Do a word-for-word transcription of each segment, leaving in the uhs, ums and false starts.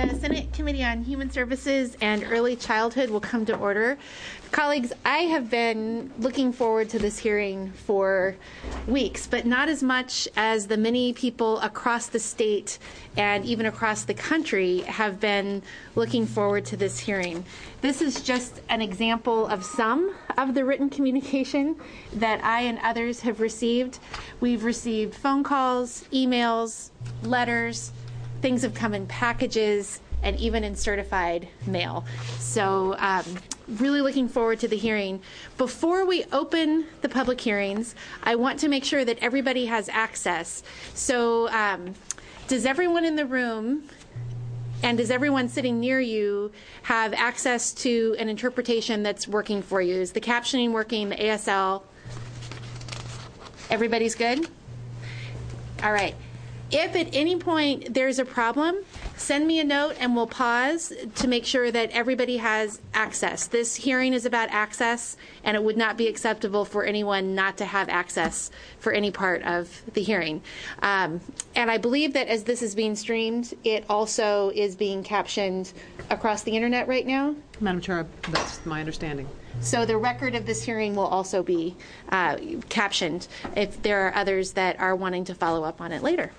The Senate Committee on Human Services and Early Childhood will come to order. Colleagues, I have been looking forward to this hearing for weeks, but not as much as the many people across the state and even across the country have been looking forward to this hearing. This is just an example of some of the written communication that I and others have received. We've received phone calls, emails, letters. Things have come in packages and even in certified mail. So um, really looking forward to the hearing. Before we open the public hearings, I want to make sure that everybody has access. So um, does everyone in the room and does everyone sitting near you have access to an interpretation that's working for you? Is the captioning working, the A S L? Everybody's good? All right. If at any point there's a problem, send me a note and we'll pause to make sure that everybody has access. This hearing is about access, and it would not be acceptable for anyone not to have access for any part of the hearing. Um, and I believe that as this is being streamed, it also is being captioned across the internet right now. Madam Chair, that's my understanding. So the record of this hearing will also be uh, captioned if there are others that are wanting to follow up on it later.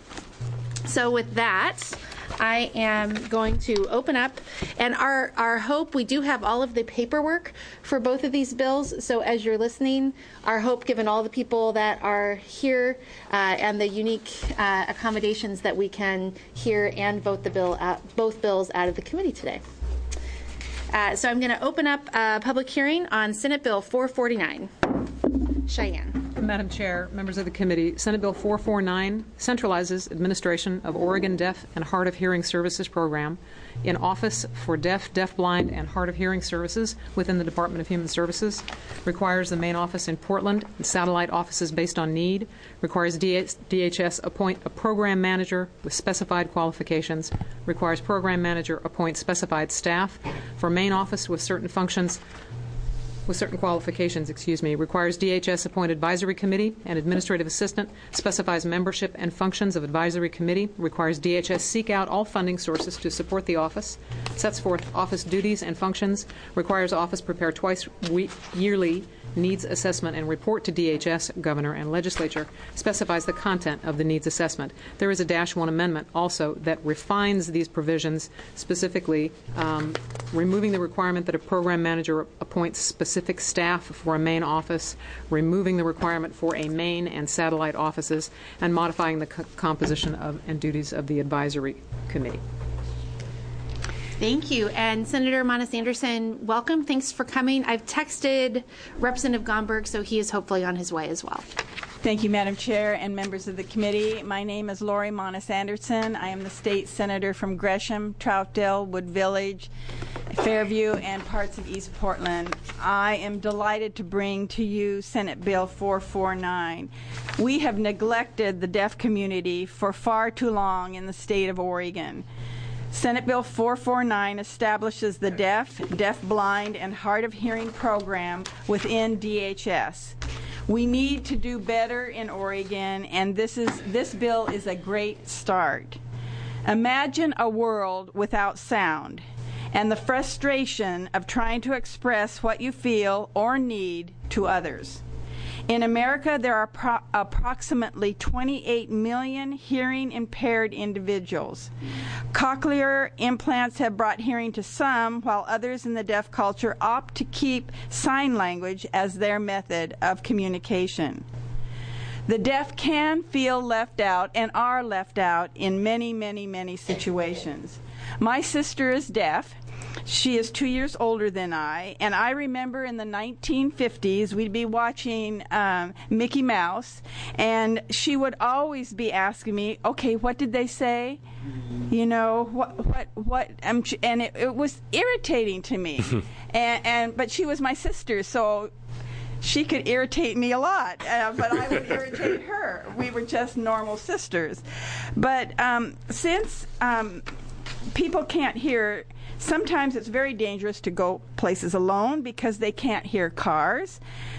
So with that, I am going to open up, and our, our hope, we do have all of the paperwork for both of these bills, so as you're listening, our hope, given all the people that are here uh, and the unique uh, accommodations, that we can hear and vote the bill out, both bills out of the committee today. Uh, so I'm going to open up a public hearing on Senate Bill four forty-nine. Cheyenne. Madam Chair, members of the committee, Senate Bill four forty-nine centralizes administration of Oregon Deaf and Hard of Hearing Services Program in Office for Deaf, Deafblind, and Hard of Hearing Services within the Department of Human Services, requires the main office in Portland and satellite offices based on need, requires D H S appoint a program manager with specified qualifications, requires program manager appoint specified staff for main office with certain functions with certain qualifications, excuse me, requires D H S appoint advisory committee and administrative assistant, specifies membership and functions of advisory committee, requires D H S seek out all funding sources to support the office, sets forth office duties and functions, requires office prepare twice week, yearly needs assessment and report to D H S, governor, and legislature, specifies the content of the needs assessment. There is a dash one amendment also that refines these provisions, specifically um, removing the requirement that a program manager appoints specific staff for a main office, removing the requirement for a main and satellite offices, and modifying the co composition of and duties of the advisory committee. Thank you. And Senator Monis-Anderson, welcome. Thanks for coming. I've texted Representative Gomberg, so he is hopefully on his way as well. Thank you, Madam Chair and members of the committee. My name is Lori Monis-Anderson. I am the state senator from Gresham, Troutdale, Wood Village, Fairview, and parts of East Portland. I am delighted to bring to you Senate Bill four forty-nine. We have neglected the deaf community for far too long in the state of Oregon. Senate Bill four forty-nine establishes the deaf, deafblind, and hard of hearing program within D H S. We need to do better in Oregon, and this is this bill is a great start. Imagine a world without sound and the frustration of trying to express what you feel or need to others. In America, there are pro approximately twenty-eight million hearing impaired individuals. Cochlear implants have brought hearing to some, while others in the deaf culture opt to keep sign language as their method of communication. The deaf can feel left out and are left out in many, many, many situations. My sister is deaf. She is two years older than I, and I remember in the nineteen fifties we'd be watching um, Mickey Mouse, and she would always be asking me, okay, what did they say? You know, what, what, what, um, and it, it was irritating to me. and, and But she was my sister, so she could irritate me a lot, uh, but I would irritate her. We were just normal sisters. But um, since um, people can't hear, sometimes it's very dangerous to go places alone because they can't hear cars,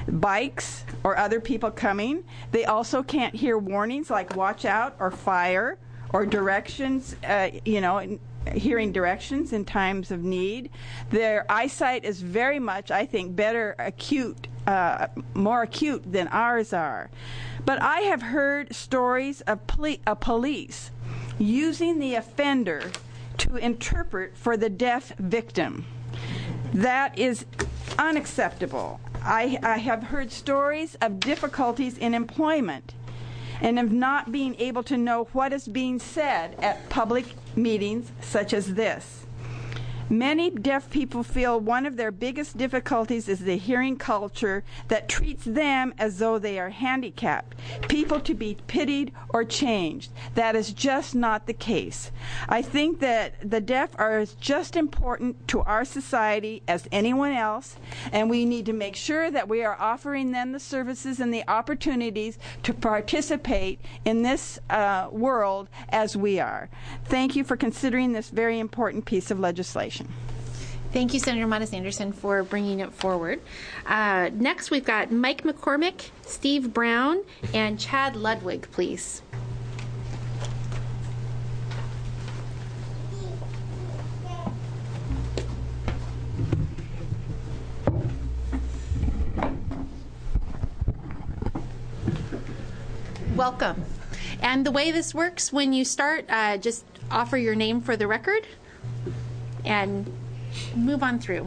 bikes, or other people coming. They also can't hear warnings like watch out or fire or directions, uh, you know, hearing directions in times of need. Their eyesight is very much, I think, better acute, uh, more acute than ours are. But I have heard stories of poli- uh, police using the offender to interpret for the deaf victim. That is unacceptable. I, I have heard stories of difficulties in employment and of not being able to know what is being said at public meetings such as this. Many deaf people feel one of their biggest difficulties is the hearing culture that treats them as though they are handicapped, people to be pitied or changed. That is just not the case. I think that the deaf are as just important to our society as anyone else, and we need to make sure that we are offering them the services and the opportunities to participate in this uh, world as we are. Thank you for considering this very important piece of legislation. Thank you, Senator Monis-Anderson, for bringing it forward. Uh, next, we've got Mike McCormick, Steve Brown, and Chad Ludwig, please. Welcome. And the way this works, when you start, uh, just offer your name for the record and move on through.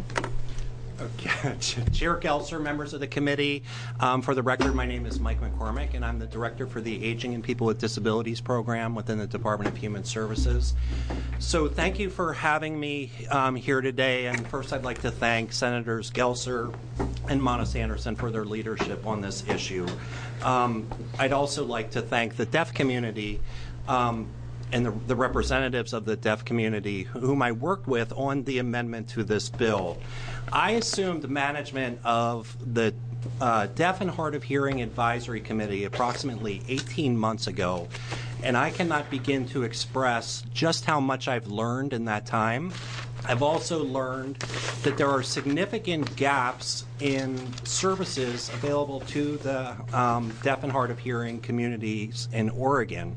Okay. Chair Gelser, members of the committee, um, for the record, my name is Mike McCormick, and I'm the director for the Aging and People with Disabilities program within the Department of Human Services. So thank you for having me um, here today. And first, I'd like to thank Senators Gelser and Monis-Anderson for their leadership on this issue. Um, I'd also like to thank the deaf community um, and the, the representatives of the deaf community whom I worked with on the amendment to this bill. I assumed management of the uh, Deaf and Hard of Hearing Advisory Committee approximately eighteen months ago, and I cannot begin to express just how much I've learned in that time. I've also learned that there are significant gaps in services available to the um, deaf and hard of hearing communities in Oregon.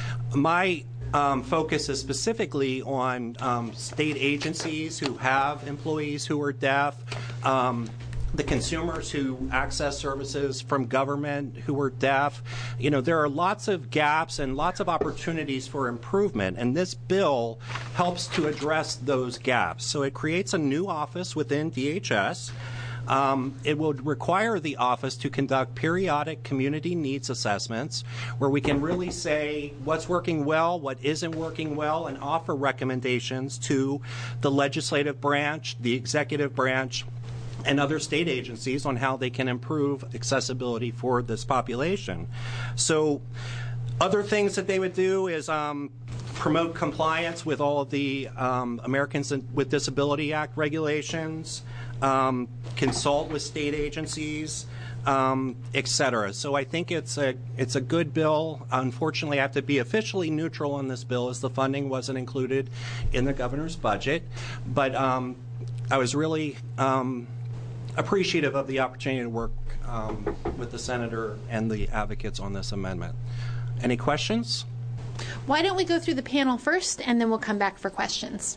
My Um, focus is specifically on um, state agencies who have employees who are deaf, um, the consumers who access services from government who are deaf. You know, there are lots of gaps and lots of opportunities for improvement, and this bill helps to address those gaps. So it creates a new office within D H S. Um, it will require the office to conduct periodic community needs assessments where we can really say what's working well, what isn't working well, and offer recommendations to the legislative branch, the executive branch, and other state agencies on how they can improve accessibility for this population. So other things that they would do is um, promote compliance with all of the um, Americans with Disability Act regulations, um, consult with state agencies, um, et cetera. So I think it's a it's a good bill. Unfortunately, I have to be officially neutral on this bill as the funding wasn't included in the governor's budget. But um, I was really um, appreciative of the opportunity to work um, with the senator and the advocates on this amendment. Any questions? Why don't we go through the panel first, and then we'll come back for questions.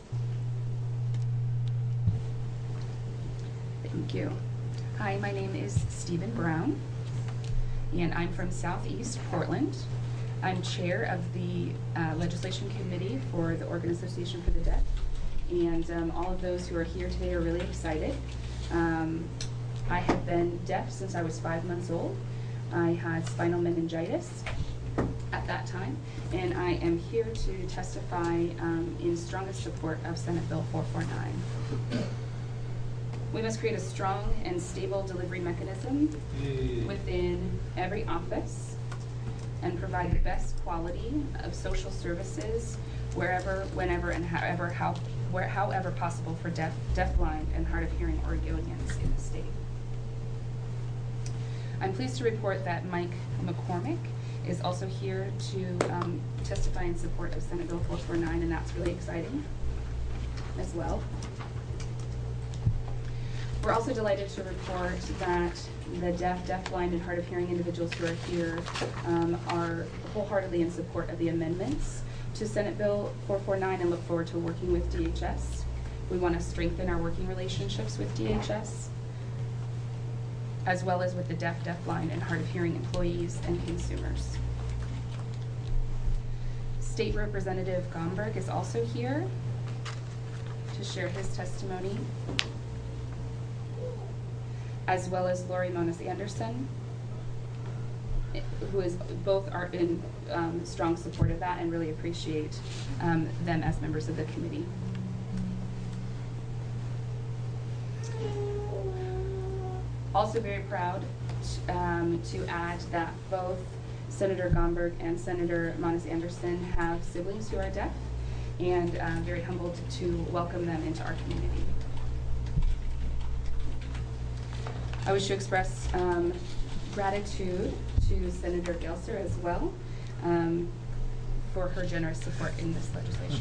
Thank you. Hi, my name is Stephen Brown, and I'm from Southeast Portland. I'm chair of the uh, legislation committee for the Oregon Association for the Deaf, and um, all of those who are here today are really excited. Um, I have been deaf since I was five months old. I had spinal meningitis at that time, and I am here to testify um, in strongest support of Senate Bill four forty-nine. We must create a strong and stable delivery mechanism within every office and provide the best quality of social services wherever, whenever, and however, how, where, however possible for deaf, deafblind, and hard of hearing Oregonians in the state. I'm pleased to report that Mike McCormick is also here to um, testify in support of Senate Bill four forty-nine, and that's really exciting as well. We're also delighted to report that the deaf, deafblind, and hard of hearing individuals who are here um, are wholeheartedly in support of the amendments to Senate Bill four forty-nine and look forward to working with D H S. We want to strengthen our working relationships with D H S, as well as with the deaf, deafblind, and hard of hearing employees and consumers. State Representative Gomberg is also here to share his testimony, as well as Lori Moniz Anderson, who is both are in um, strong support of that and really appreciate um, them as members of the committee. Also very proud um, to add that both Senator Gomberg and Senator Moniz Anderson have siblings who are deaf, and uh, very humbled to welcome them into our community. I wish to express um, gratitude to Senator Gelser as well um, for her generous support in this legislation.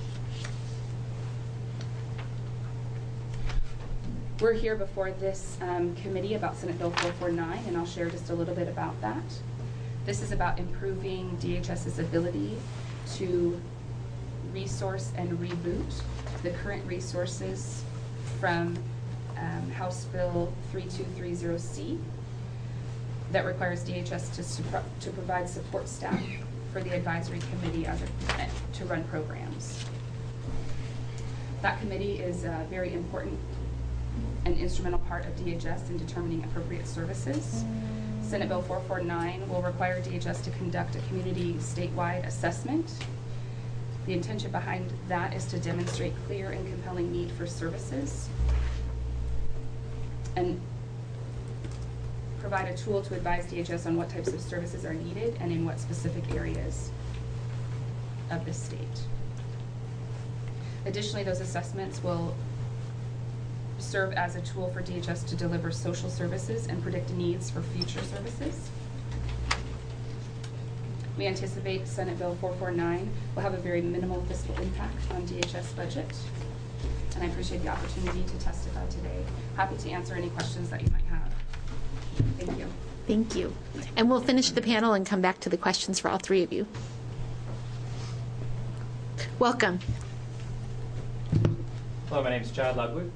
We're here before this um, committee about Senate Bill four forty-nine, and I'll share just a little bit about that. This is about improving DHS's ability to resource and reboot the current resources from um, House Bill thirty-two thirty C that requires D H S to, to provide support staff for the advisory committee as a, to run programs. That committee is a very important and instrumental part of D H S in determining appropriate services. Senate Bill four forty-nine will require D H S to conduct a community statewide assessment. The intention behind that is to demonstrate clear and compelling need for services and provide a tool to advise D H S on what types of services are needed and in what specific areas of the state. Additionally, those assessments will serve as a tool for D H S to deliver social services and predict needs for future services. We anticipate Senate Bill four forty-nine will have a very minimal fiscal impact on D H S budget, and I appreciate the opportunity to testify today. Happy to answer any questions that you might have. Thank you. Thank you. And we'll finish the panel and come back to the questions for all three of you. Welcome. Hello, my name is Chad Ludwig,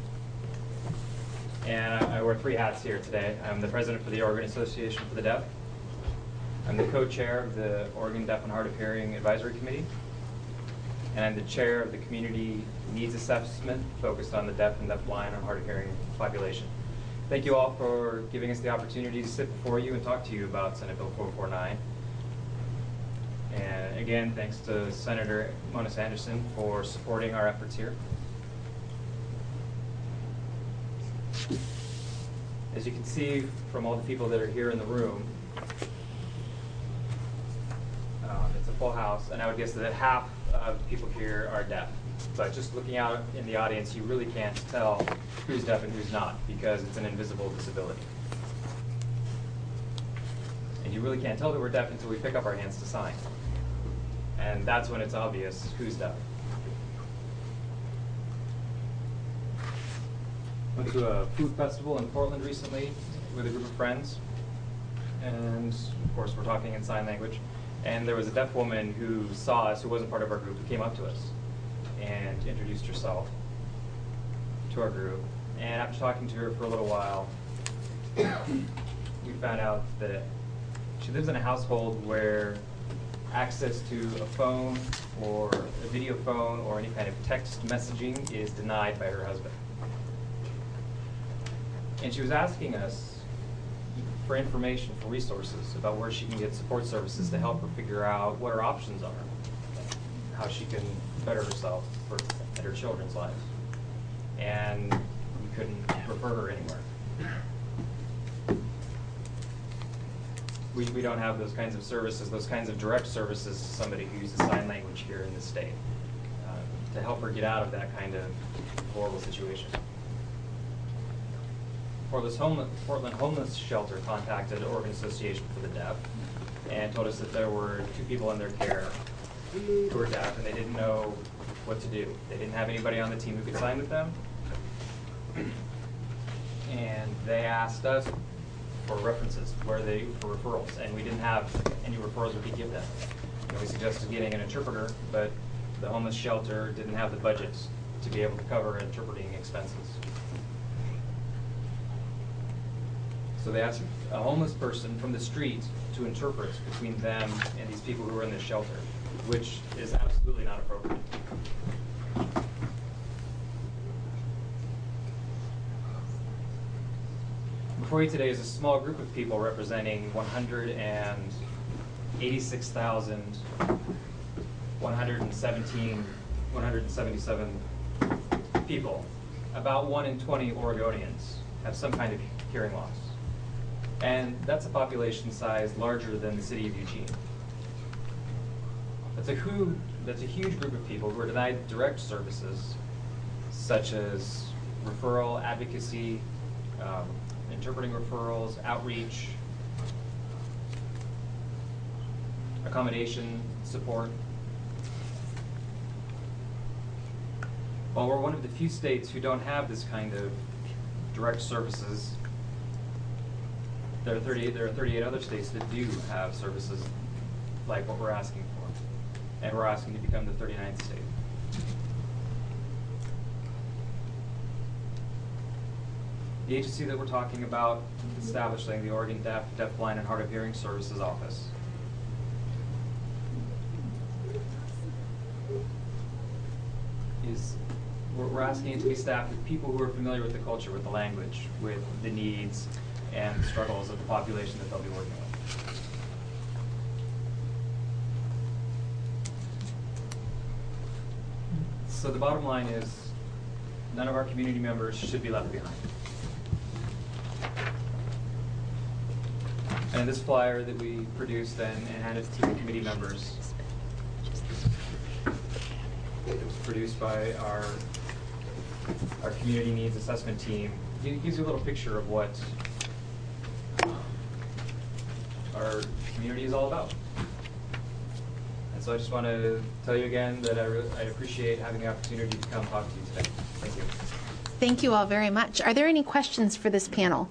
and I, I wear three hats here today. I'm the president for the Oregon Association for the Deaf. I'm the co-chair of the Oregon Deaf and Hard of Hearing Advisory Committee, and I'm the chair of the Community Needs Assessment focused on the deaf and deafblind and hard of hearing population. Thank you all for giving us the opportunity to sit before you and talk to you about Senate Bill four forty-nine. And again, thanks to Senator Moniz Anderson for supporting our efforts here. As you can see from all the people that are here in the room, um, it's a full house, and I would guess that half of the people here are deaf. But just looking out in the audience, you really can't tell who's deaf and who's not, because it's an invisible disability. And you really can't tell that we're deaf until we pick up our hands to sign. And that's when it's obvious who's deaf. Went to a food festival in Portland recently with a group of friends, and of course we're talking in sign language, and there was a deaf woman who saw us, who wasn't part of our group, who came up to us and introduced herself to our group. And after talking to her for a little while, we found out that she lives in a household where access to a phone or a video phone or any kind of text messaging is denied by her husband. And she was asking us for information, for resources about where she can get support services to help her figure out what her options are, how she can better herself for, and her children's lives. And we couldn't refer her anywhere. We, we don't have those kinds of services, those kinds of direct services to somebody who uses sign language here in the state uh, to help her get out of that kind of horrible situation. Portland's Homeless, Portland Homeless Shelter contacted the Oregon Association for the Deaf and told us that there were two people in their care who were deaf, and they didn't know what to do. They didn't have anybody on the team who could sign with them. And they asked us for references, where they for referrals, and we didn't have any referrals we could give them. know, we suggested getting an interpreter, but the homeless shelter didn't have the budget to be able to cover interpreting expenses. So they asked a homeless person from the street to interpret between them and these people who are in this shelter, which is absolutely not appropriate. Before you today is a small group of people representing one hundred eighty-six thousand, one hundred seventeen, one hundred seventy-seven people. About one in twenty Oregonians have some kind of hearing loss. And that's a population size larger than the city of Eugene. That's a, who, that's a huge group of people who are denied direct services such as referral, advocacy, um, interpreting referrals, outreach, accommodation, support. While we're one of the few states who don't have this kind of direct services, there are thirty-eight, there are thirty-eight other states that do have services like what we're asking for. And we're asking to become the thirty-ninth state. The agency that we're talking about is establishing the Oregon Deaf, Deafblind, and Hard of Hearing Services Office. Is we're, we're asking it to be staffed with people who are familiar with the culture, with the language, with the needs and the struggles of the population that they'll be working with. So the bottom line is, none of our community members should be left behind. And this flyer that we produced and, and handed to the committee members, it was produced by our, our community needs assessment team. It gives you a little picture of what our community is all about. And so I just want to tell you again that I, really, I appreciate having the opportunity to come talk to you today. Thank you. Thank you all very much. Are there any questions for this panel?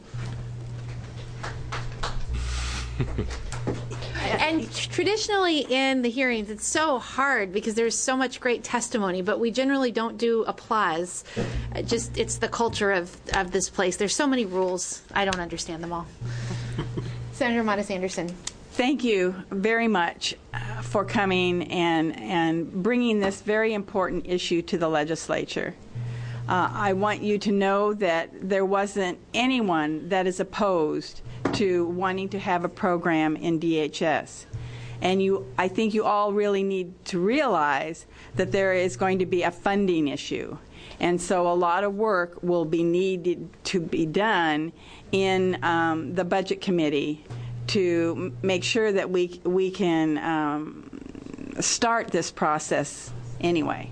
And traditionally in the hearings, it's so hard because there's so much great testimony, but we generally don't do applause. Uh, just it's the culture of, of this place. There's so many rules. I don't understand them all. Senator Monis-Anderson. Thank you very much uh, for coming and, and bringing this very important issue to the legislature. Uh, I want you to know that there wasn't anyone that is opposed to wanting to have a program in D H S. And you, I think you all really need to realize that there is going to be a funding issue. And so a lot of work will be needed to be done in um, the Budget Committee to make sure that we, we can um, start this process anyway.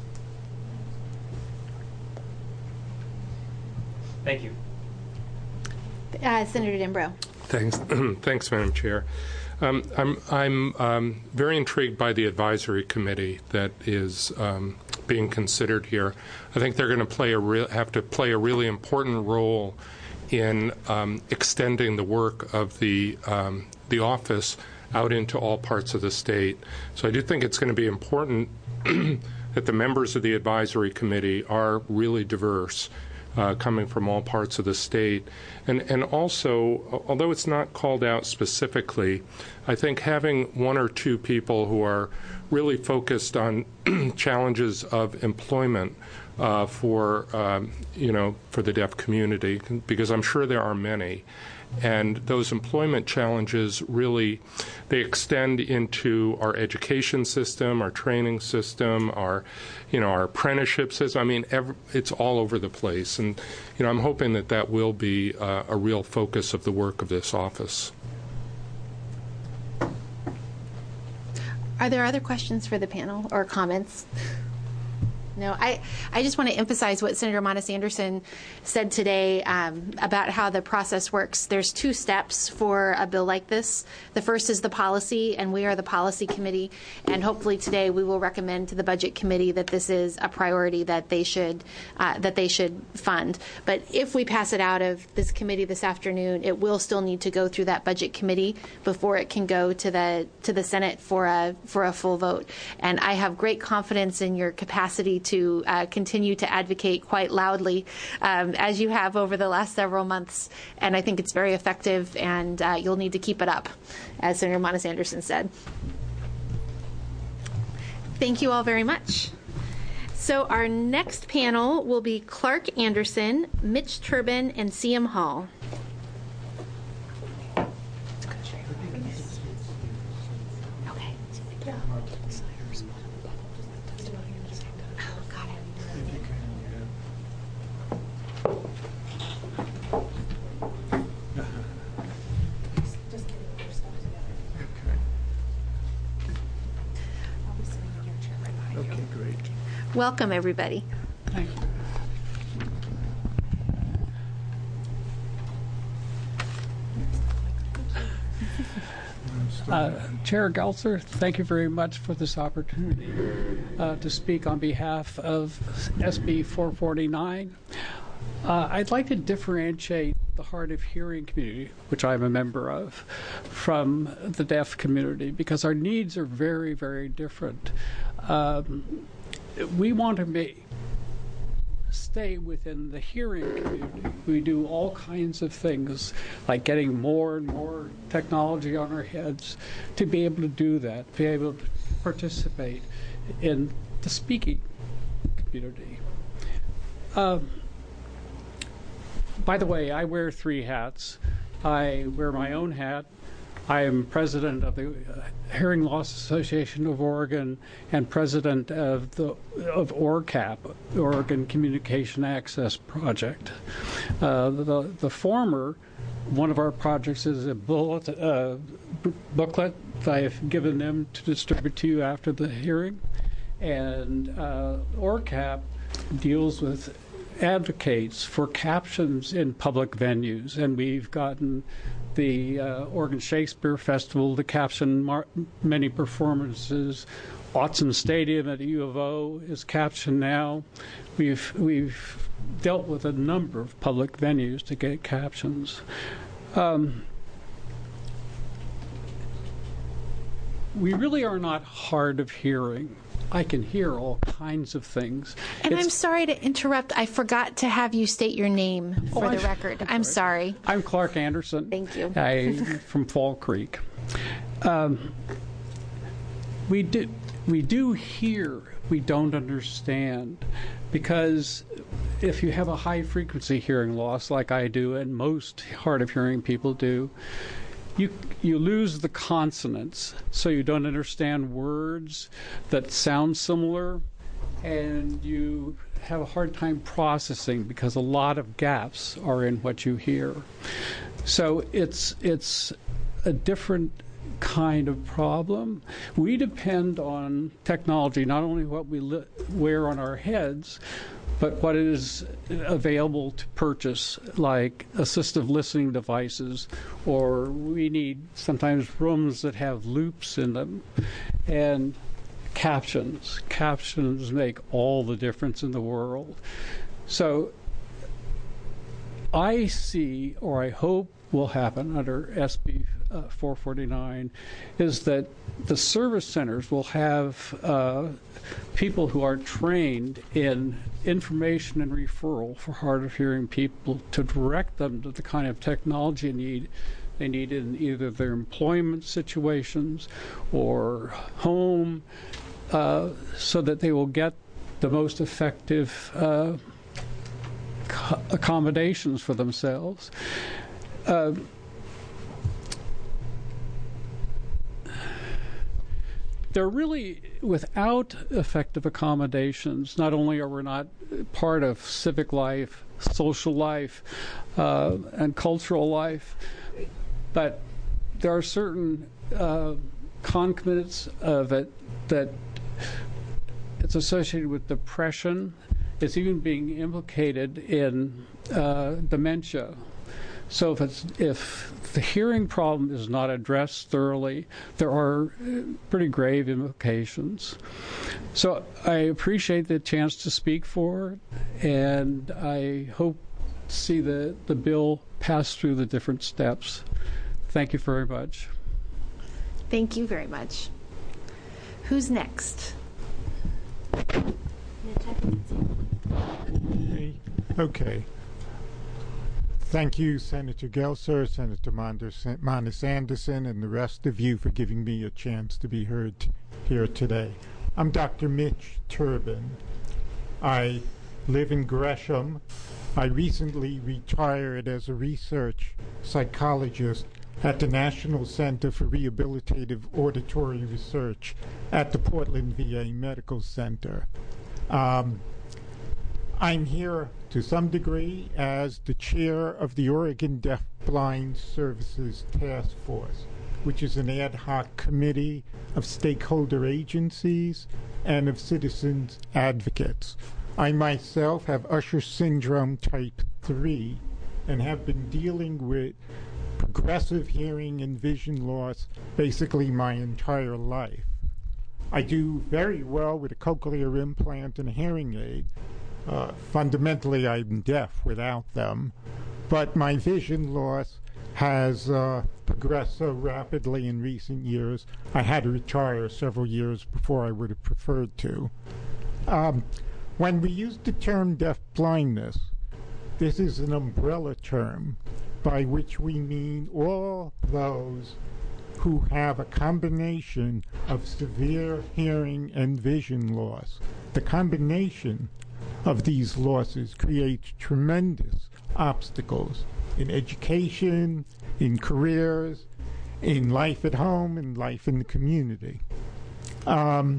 Thank you. Uh, Senator Dembrow. Thanks, thanks, Madam Chair. Um, I'm, I'm um, very intrigued by the advisory committee that is um, being considered here. I think they're going to play a real, have to play a really important role in um, extending the work of the um, the office out into all parts of the state. So I do think it's going to be important that the members of the advisory committee are really diverse. Uh, coming from all parts of the state. And, and also, although it's not called out specifically, I think having one or two people who are really focused on challenges of employment uh, for, um, you know, for the deaf community, because I'm sure there are many. And those employment challenges really, they extend into our education system, our training system, our, you know, our apprenticeship system. I mean, every, it's all over the place. And, you know, I'm hoping that that will be uh, a real focus of the work of this office. Are there other questions for the panel or comments? No, I, I just want to emphasize what Senator Monis Anderson said today um, about how the process works. There's two steps for a bill like this. The first is the policy, and we are the policy committee. And hopefully today we will recommend to the budget committee that this is a priority that they should uh, that they should fund. But if we pass it out of this committee this afternoon, it will still need to go through that budget committee before it can go to the to the Senate for a for a full vote. And I have great confidence in your capacity to uh, continue to advocate quite loudly um, as you have over the last several months. And I think it's very effective, and uh, you'll need to keep it up, as Senator Monis Anderson said. Thank you all very much. So our next panel will be Clark Anderson, Mitch Turbin, and C M Hall. Welcome, everybody. Thank you. Uh, Chair Gelser, thank you very much for this opportunity uh, to speak on behalf of S B four forty-nine. Uh, I'd like to differentiate the hard of hearing community, which I'm a member of, from the deaf community, because our needs are very, very different. Um, we want to make, stay within the hearing community. We do all kinds of things, like getting more and more technology on our heads to be able to do that, be able to participate in the speaking community. Um, by the way, I wear three hats. I wear my own hat. I am president of the Hearing Loss Association of Oregon and president of the of O R C A P, Oregon Communication Access Project. Uh, the the former, one of our projects is a bullet, uh, booklet that I have given them to distribute to you after the hearing, and uh, O R C A P deals with advocates for captions in public venues, and we've gotten the uh, Oregon Shakespeare Festival to caption mar- many performances. Autzen Stadium at U of O is captioned now. We've we've dealt with a number of public venues to get captions. Um, we really are not hard of hearing. I can hear all kinds of things. And It's, I'm sorry to interrupt. I forgot to have you state your name for Oh, the I'm- record. I'm sorry. I'm Clark Anderson. Thank you. I'm from Fall Creek. Um, we do we do hear, we don't understand, because if you have a high frequency hearing loss like I do and most hard of hearing people do, You you lose the consonants, so you don't understand words that sound similar, and you have a hard time processing because a lot of gaps are in what you hear. So it's it's a different kind of problem. We depend on technology, not only what we li- wear on our heads, but what is available to purchase, like assistive listening devices, or we need sometimes rooms that have loops in them, and captions. Captions make all the difference in the world. So I see, or I hope will happen under S B uh, four forty-nine, is that the service centers will have uh, people who are trained in information and referral for hard of hearing people to direct them to the kind of technology need they need in either their employment situations or home, uh, so that they will get the most effective uh, co- accommodations for themselves. Uh, They're really, without effective accommodations, not only are we not part of civic life, social life, uh, and cultural life, but there are certain uh, concomitants of it that it's associated with depression. It's even being implicated in uh, dementia. So if it's if the hearing problem is not addressed thoroughly, there are pretty grave implications. So I appreciate the chance to speak for it, and I hope to see the, the bill pass through the different steps. Thank you very much. Thank you very much. Who's next? Okay. Thank you, Senator Gelser, Senator Monis Anderson, and the rest of you for giving me a chance to be heard here today. I'm Doctor Mitch Turbin. I live in Gresham. I recently retired as a research psychologist at the National Center for Rehabilitative Auditory Research at the Portland V A Medical Center. Um, I'm here to some degree as the chair of the Oregon Deafblind Services Task Force, which is an ad hoc committee of stakeholder agencies and of citizens advocates. I myself have Usher syndrome type three and have been dealing with progressive hearing and vision loss basically my entire life. I do very well with a cochlear implant and a hearing aid. Uh, fundamentally, I'm deaf without them, but my vision loss has uh, progressed so rapidly in recent years, I had to retire several years before I would have preferred to. Um, when we use the term deaf blindness, this is an umbrella term by which we mean all those who have a combination of severe hearing and vision loss. The combination of these losses creates tremendous obstacles in education, in careers, in life at home, and life in the community. Um,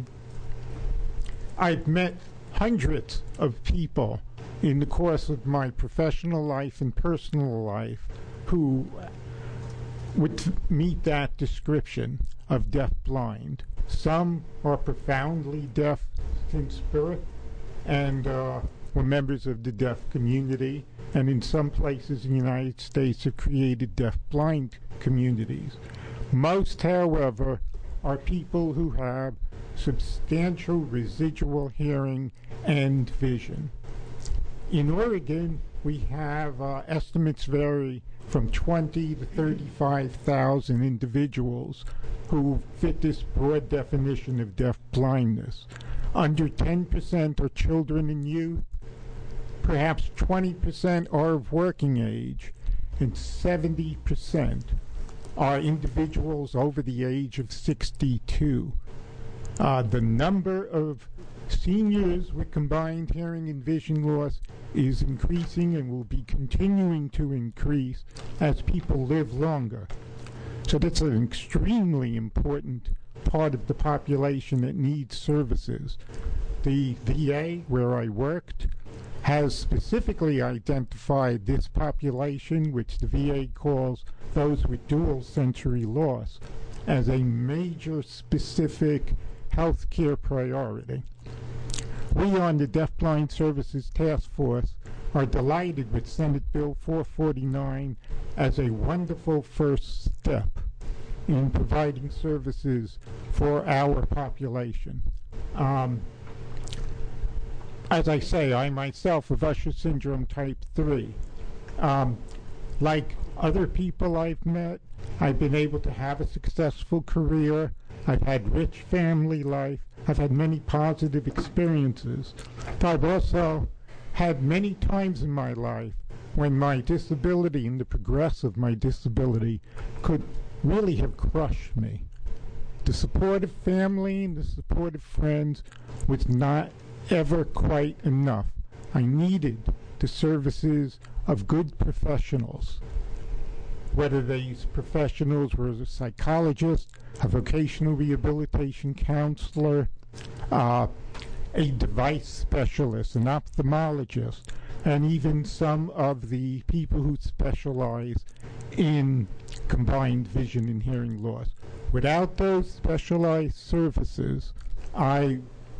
I've met hundreds of people in the course of my professional life and personal life who would meet that description of deaf-blind. Some are profoundly deaf since birth and uh, were members of the deaf community, and in some places in the United States have created deaf-blind communities. Most, however, are people who have substantial residual hearing and vision. In Oregon, we have uh, estimates vary from twenty to thirty-five thousand individuals who fit this broad definition of deaf blindness. Under ten percent are children and youth, perhaps twenty percent are of working age, and seventy percent are individuals over the age of sixty-two. Uh, the number of seniors with combined hearing and vision loss is increasing and will be continuing to increase as people live longer. So that's an extremely important part of the population that needs services. The V A, where I worked, has specifically identified this population, which the V A calls those with dual sensory loss, as a major specific health care priority. We on the Deafblind Services Task Force are delighted with Senate Bill four forty-nine as a wonderful first step in providing services for our population. Um, as I say, I myself have Usher syndrome type three. Um, like other people I've met, I've been able to have a successful career. I've had rich family life. I've had many positive experiences. But I've also had many times in my life when my disability and the progress of my disability could really have crushed me. The support of family and the support of friends was not ever quite enough. I needed the services of good professionals, whether these professionals were a psychologist, a vocational rehabilitation counselor, uh, a device specialist, an ophthalmologist, and even some of the people who specialize in combined vision and hearing loss. Without those specialized services, I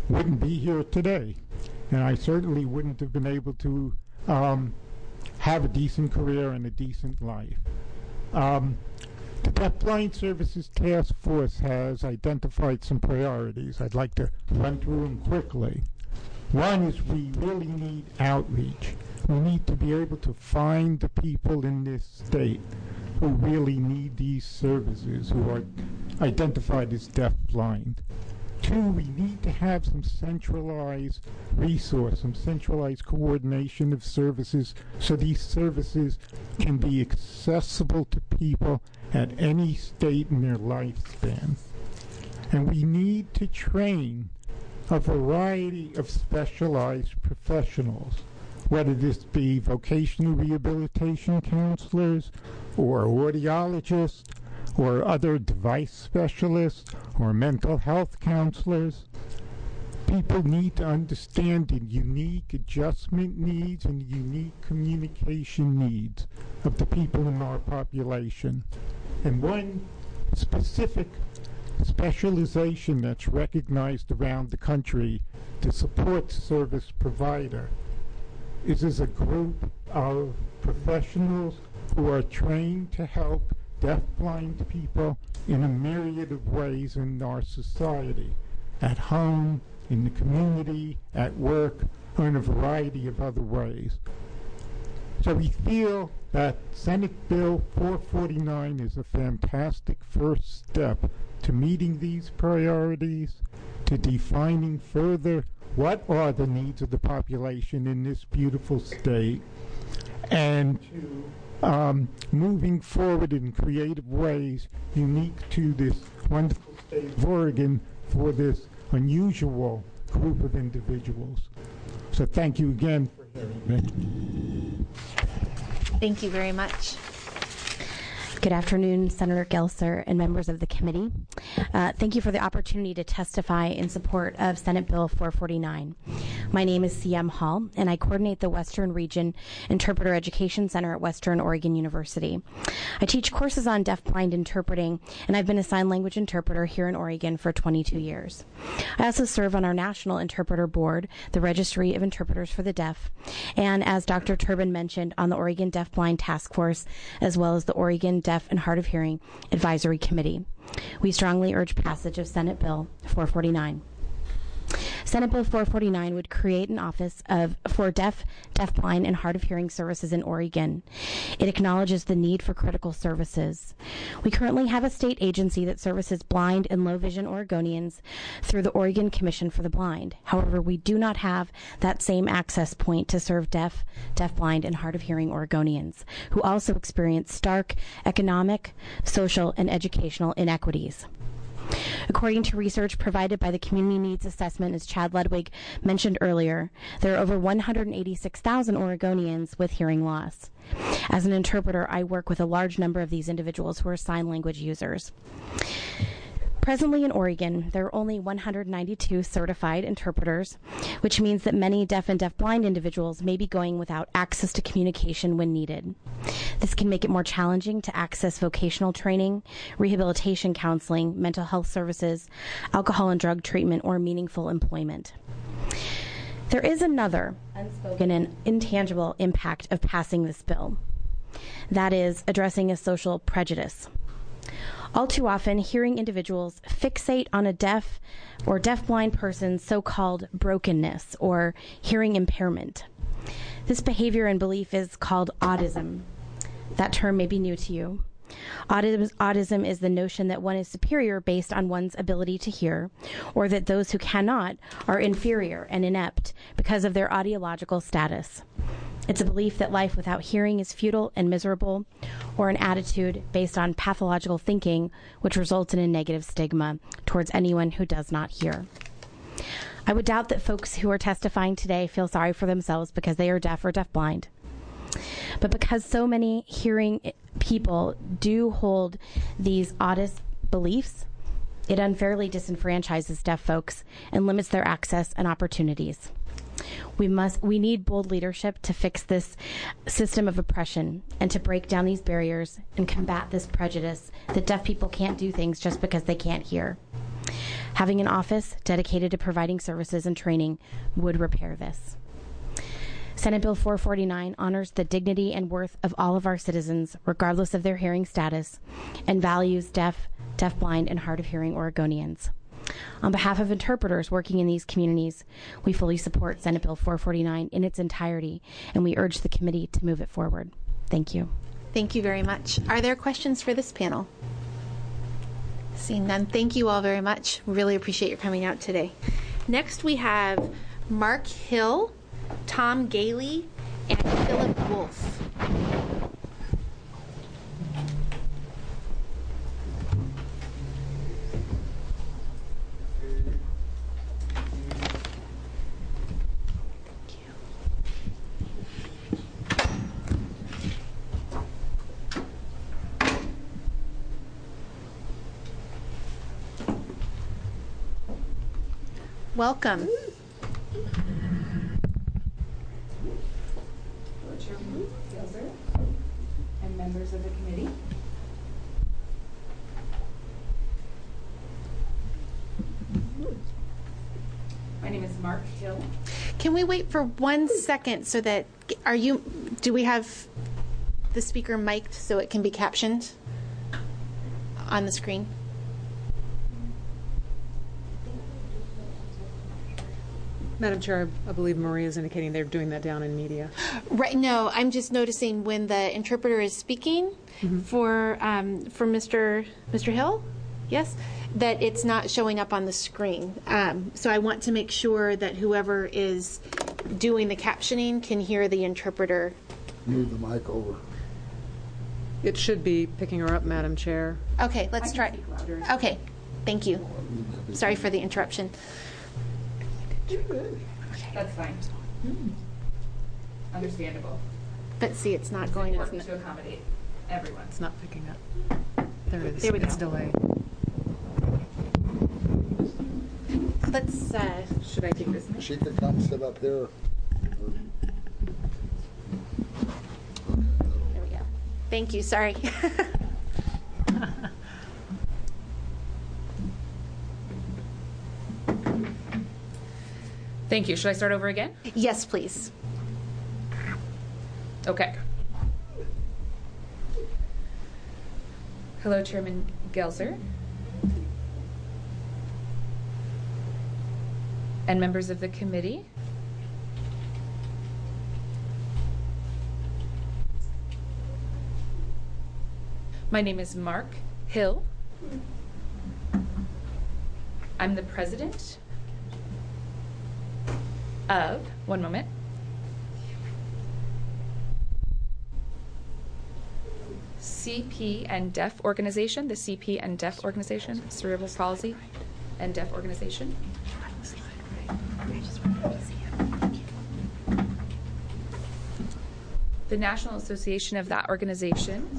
wouldn't be here today. And I certainly wouldn't have been able to um, have a decent career and a decent life. Um, the Deafblind Services Task Force has identified some priorities. I'd like to run through them quickly. One is we really need outreach. We need to be able to find the people in this state who really need these services, who are identified as deafblind. Two, we need to have some centralized resource, some centralized coordination of services so these services can be accessible to people at any state in their lifespan. And we need to train a variety of specialized professionals, whether this be vocational rehabilitation counselors or audiologists or other device specialists or mental health counselors. People need to understand the unique adjustment needs and the unique communication needs of the people in our population. And one specific specialization that's recognized around the country to support service provider is as a group of professionals who are trained to help deafblind people in a myriad of ways in our society, at home, in the community, at work, or in a variety of other ways. So we feel that Senate Bill four forty-nine is a fantastic first step to meeting these priorities, to defining further what are the needs of the population in this beautiful state, and to um, moving forward in creative ways unique to this wonderful state of Oregon for this unusual group of individuals. So thank you again for hearing me. Thank you very much. Good afternoon, Senator Gelser and members of the committee. Uh, thank you for the opportunity to testify in support of Senate Bill four forty-nine. My name is C M Hall, and I coordinate the Western Region Interpreter Education Center at Western Oregon University. I teach courses on deafblind interpreting, and I've been a sign language interpreter here in Oregon for twenty-two years. I also serve on our National Interpreter Board, the Registry of Interpreters for the Deaf, and as Doctor Turbin mentioned, on the Oregon Deafblind Task Force, as well as the Oregon Deaf and Hard of Hearing Advisory Committee. We strongly urge passage of Senate Bill four forty-nine. Senate Bill four forty-nine would create an office of for deaf, deafblind, and hard of hearing services in Oregon. It acknowledges the need for critical services. We currently have a state agency that services blind and low vision Oregonians through the Oregon Commission for the Blind. However, we do not have that same access point to serve deaf, deafblind, and hard of hearing Oregonians, who also experience stark economic, social, and educational inequities. According to research provided by the Community Needs Assessment, as Chad Ludwig mentioned earlier, there are over one hundred eighty-six thousand Oregonians with hearing loss. As an interpreter, I work with a large number of these individuals who are sign language users. Presently in Oregon, there are only one hundred ninety-two certified interpreters, which means that many deaf and deafblind individuals may be going without access to communication when needed. This can make it more challenging to access vocational training, rehabilitation counseling, mental health services, alcohol and drug treatment, or meaningful employment. There is another unspoken and intangible impact of passing this bill. That is addressing a social prejudice. All too often, hearing individuals fixate on a deaf or deafblind person's so-called brokenness or hearing impairment. This behavior and belief is called autism. That term may be new to you. Autism, autism is the notion that one is superior based on one's ability to hear, or that those who cannot are inferior and inept because of their audiological status. It's a belief that life without hearing is futile and miserable, or an attitude based on pathological thinking, which results in a negative stigma towards anyone who does not hear. I would doubt that folks who are testifying today feel sorry for themselves because they are deaf or deafblind. But because so many hearing people do hold these autist beliefs, it unfairly disenfranchises deaf folks and limits their access and opportunities. We must, we need bold leadership to fix this system of oppression and to break down these barriers and combat this prejudice that deaf people can't do things just because they can't hear. Having an office dedicated to providing services and training would repair this. Senate Bill four forty-nine honors the dignity and worth of all of our citizens, regardless of their hearing status, and values deaf, deafblind, and hard of hearing Oregonians. On behalf of interpreters working in these communities, we fully support Senate Bill four forty-nine in its entirety, and we urge the committee to move it forward. Thank you. Thank you very much. Are there questions for this panel? Seeing none, thank you all very much. Really appreciate your coming out today. Next, we have Mark Hill, Tom Gailey, and Philip Wolf. Welcome. Chairman Gelser and members of the committee. My name is Mark Hill. Can we wait for one second so that, are you, do we have the speaker mic'd so it can be captioned on the screen? Madam Chair, I believe Maria is indicating they're doing that down in media. Right. No, I'm just noticing when the interpreter is speaking mm-hmm. for um, for Mister Mister Hill, yes, that it's not showing up on the screen. Um, so I want to make sure that whoever is doing the captioning can hear the interpreter. Move the mic over. It should be picking her up, Madam Chair. Okay, let's try. Okay, thank you. Sorry for the interruption. That's fine. Hmm. Understandable. But see, it's not going. It's important to accommodate everyone. It's not picking up. There it is. There we it's go. delayed. Let's. Uh, Should I take this? She could come sit up here. There we go. Thank you. Sorry. Thank you. Should I start over again? Yes, please. Okay. Hello, Chairman Gelser and members of the committee. My name is Mark Hill. I'm the president of, one moment, C P and Deaf Organization, the C P and Deaf Organization, Cerebral Palsy and Deaf Organization. The National Association of that organization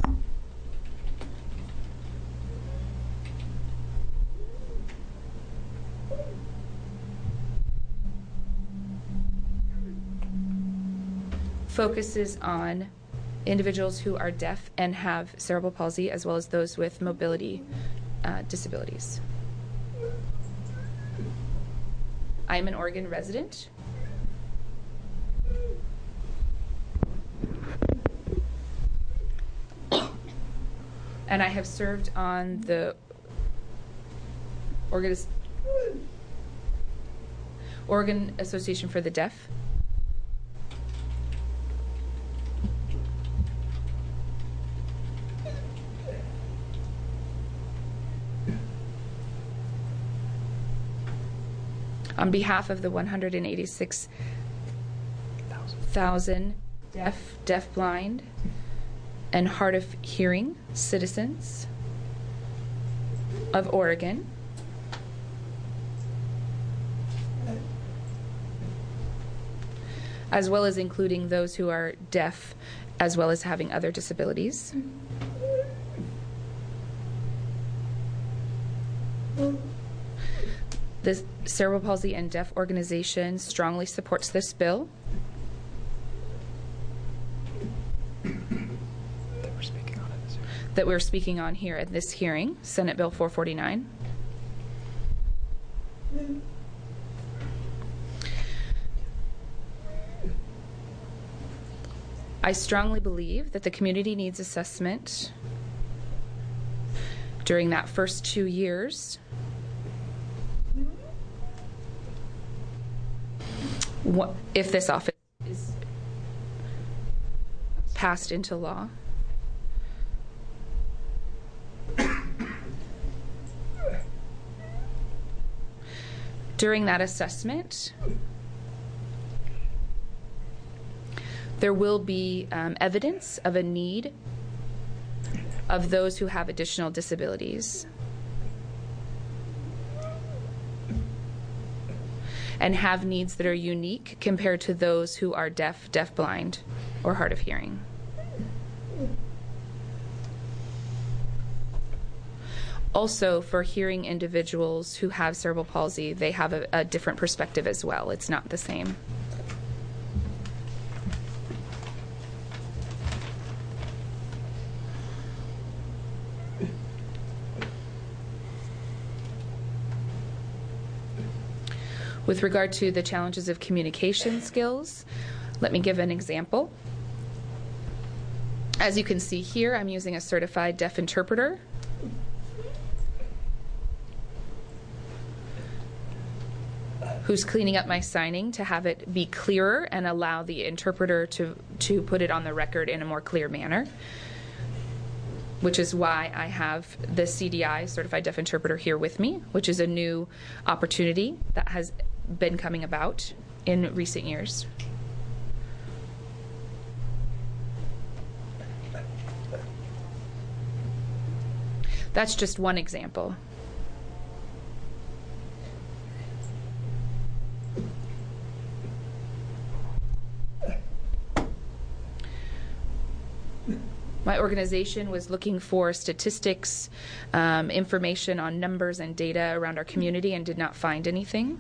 focuses on individuals who are deaf and have cerebral palsy, as well as those with mobility uh, disabilities. I am an Oregon resident. And I have served on the Oregon, Oregon Association for the Deaf. On behalf of the one hundred eighty-six thousand deaf, deafblind, and hard of hearing citizens of Oregon, as well as including those who are deaf, as well as having other disabilities. The Cerebral Palsy and Deaf Organization strongly supports this bill. That we're speaking on, at this hearing. That we're speaking on here at this hearing, Senate Bill four forty-nine. I strongly believe that the community needs assessment during that first two years. What, if this office is passed into law. During that assessment, there will be um, evidence of a need of those who have additional disabilities and have needs that are unique compared to those who are deaf, deafblind, or hard of hearing. Also, for hearing individuals who have cerebral palsy, they have a, a different perspective as well. It's not the same. With regard to the challenges of communication skills, let me give an example. As you can see here, I'm using a certified deaf interpreter. Who's cleaning up my signing to have it be clearer and allow the interpreter to, to put it on the record in a more clear manner, which is why I have the C D I, Certified Deaf Interpreter, here with me, which is a new opportunity that has been coming about in recent years. That's just one example. My organization was looking for statistics, um, information on numbers and data around our community, and did not find anything.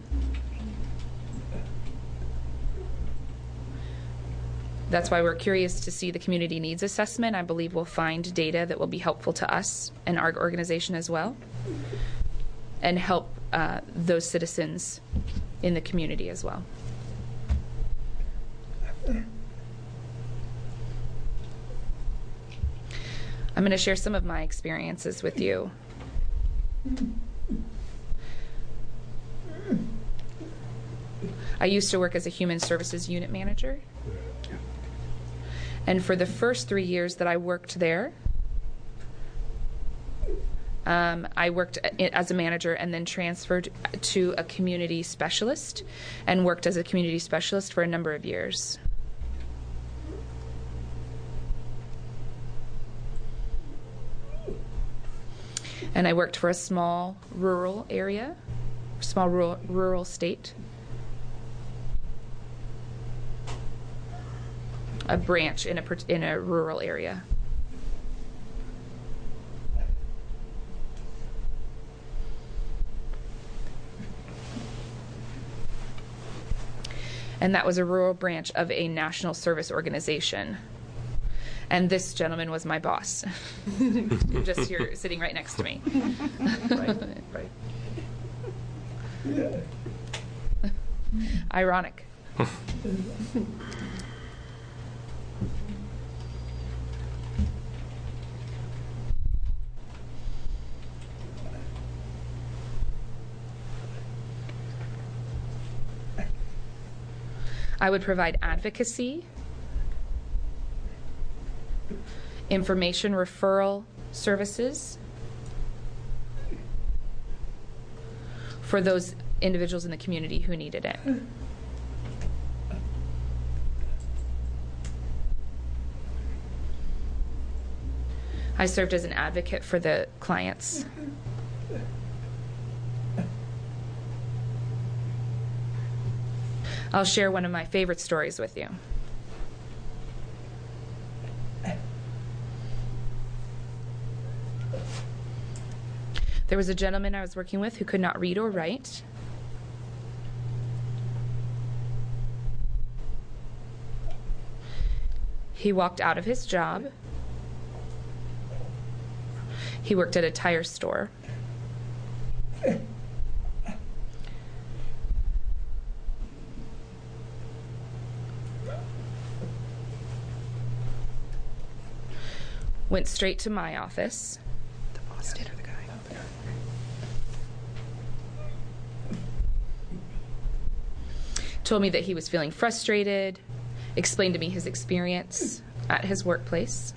That's why we're curious to see the community needs assessment. I believe we'll find data that will be helpful to us and our organization as well, and help uh, those citizens in the community as well. I'm going to share some of my experiences with you. I used to work as a human services unit manager. And for the first three years that I worked there, um, I worked as a manager and then transferred to a community specialist and worked as a community specialist for a number of years. And I worked for a small rural area, small rural, rural state, a branch in a, in a rural area. And that was a rural branch of a national service organization. And this gentleman was my boss, just here sitting right next to me. Right, right. Yeah. Ironic. I would provide advocacy, information referral services for those individuals in the community who needed it. I served as an advocate for the clients. I'll share one of my favorite stories with you. There was a gentleman I was working with who could not read or write. He walked out of his job. He worked at a tire store. went straight to my office. The boss did or the guy? Told me that he was feeling frustrated, explained to me his experience at his workplace.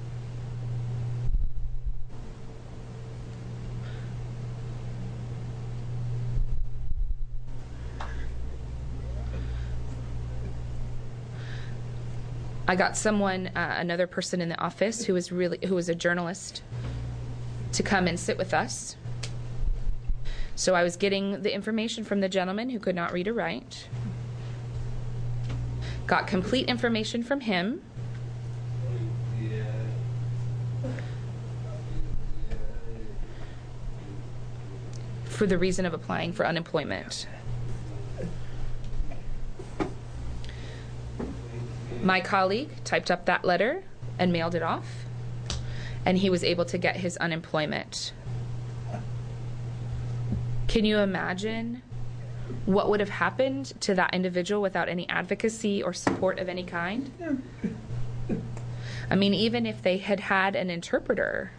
I got someone, uh, another person in the office who was really, who was a journalist, to come and sit with us. So I was getting the information from the gentleman who could not read or write. Got complete information from him. For the reason of applying for unemployment. My colleague typed up that letter and mailed it off, and he was able to get his unemployment. Can you imagine what would have happened to that individual without any advocacy or support of any kind? I mean, even if they had had an interpreter,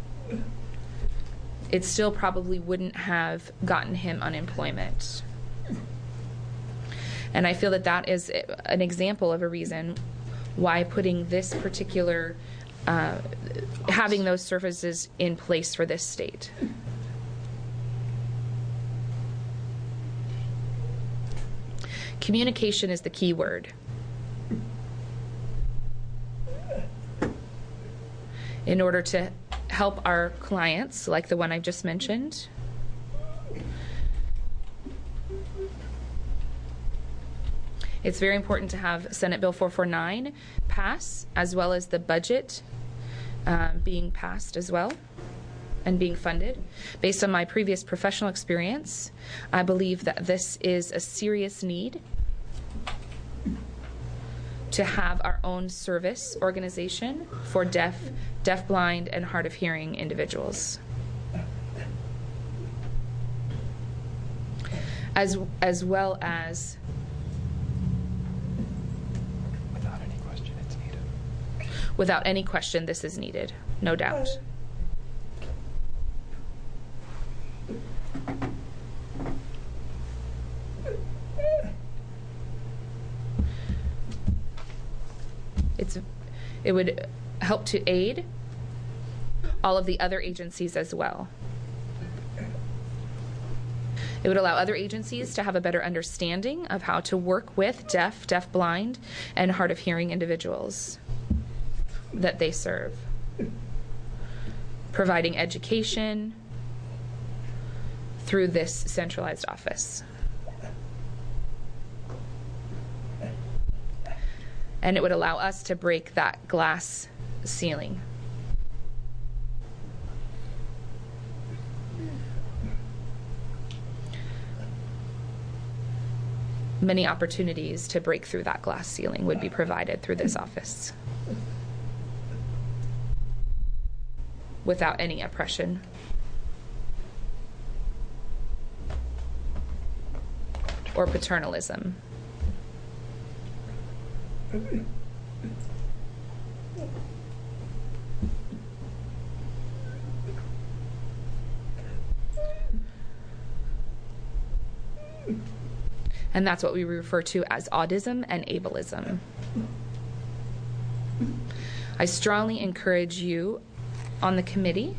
it still probably wouldn't have gotten him unemployment. And I feel that that is an example of a reason why putting this particular, uh, having those services in place for this state. Communication is the key word. In order to help our clients, like the one I've just mentioned, it's very important to have Senate Bill four forty-nine pass, as well as the budget um, being passed as well and being funded. Based on my previous professional experience, I believe that this is a serious need to have our own service organization for deaf, deafblind, and hard of hearing individuals. As, as well as Without any question, this is needed, no doubt. It's, it would help to aid all of the other agencies as well. It would allow other agencies to have a better understanding of how to work with deaf, deafblind, and hard of hearing individuals that they serve, providing education through this centralized office. And it would allow us to break that glass ceiling. Many opportunities to break through that glass ceiling would be provided through this office, without any oppression. Or paternalism. And that's what we refer to as autism and ableism. I strongly encourage you on the committee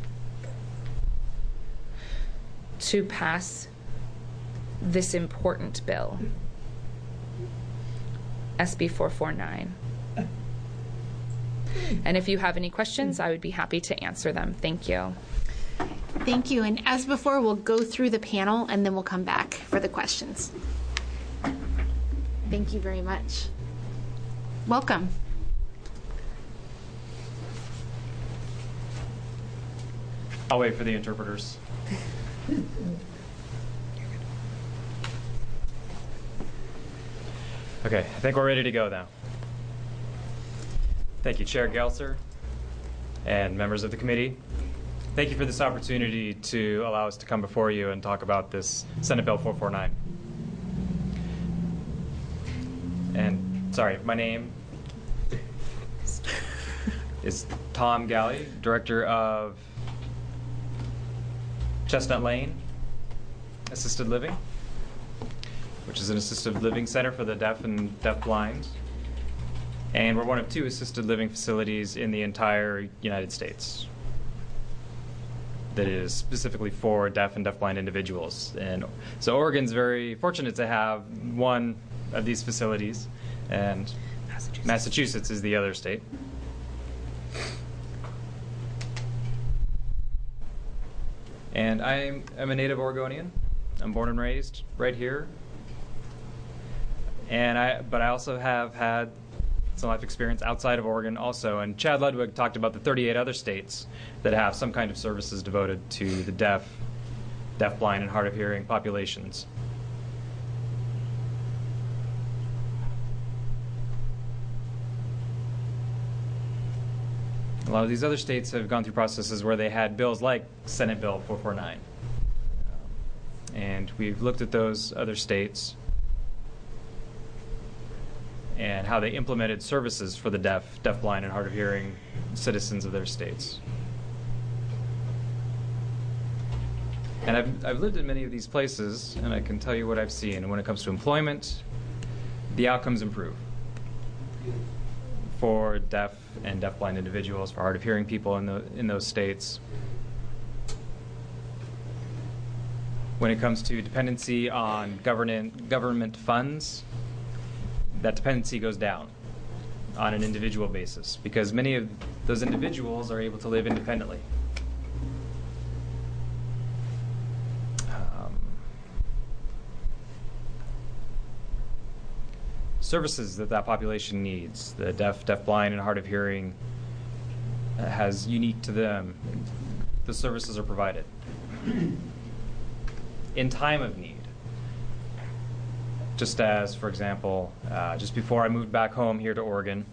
to pass this important bill, S B four forty-nine. And if you have any questions, I would be happy to answer them. Thank you. Thank you. And as before, we'll go through the panel and then we'll come back for the questions. Thank you very much. Welcome. I'll wait for the interpreters. Okay, I think we're ready to go now. Thank you, Chair Gelser and members of the committee. Thank you for this opportunity to allow us to come before you and talk about this Senate Bill four forty-nine. And sorry, my name is Tom Galley, Director of Chestnut Lane Assisted Living, which is an assisted living center for the deaf and deafblind. And we're one of two assisted living facilities in the entire United States that is specifically for deaf and deafblind individuals. And so Oregon's very fortunate to have one of these facilities, and Massachusetts, Massachusetts is the other state. And I'm, I'm a native Oregonian. I'm born and raised right here. And I, but I also have had some life experience outside of Oregon also. And Chad Ludwig talked about the thirty-eight other states that have some kind of services devoted to the deaf, deafblind, and hard of hearing populations. A lot of these other states have gone through processes where they had bills like Senate Bill four forty-nine. Um, and we've looked at those other states and how they implemented services for the deaf, deafblind, and hard of hearing citizens of their states. And I've, I've lived in many of these places, and I can tell you what I've seen. And when it comes to employment, the outcomes improve for deaf and deafblind individuals, for hard of hearing people in, the, in those states. When it comes to dependency on government, government funds, that dependency goes down on an individual basis because many of those individuals are able to live independently. Um, services that that population needs, the deaf, deafblind, and hard of hearing uh, has unique to them. The services are provided in time of need. Just as, for example, uh, just before I moved back home here to Oregon,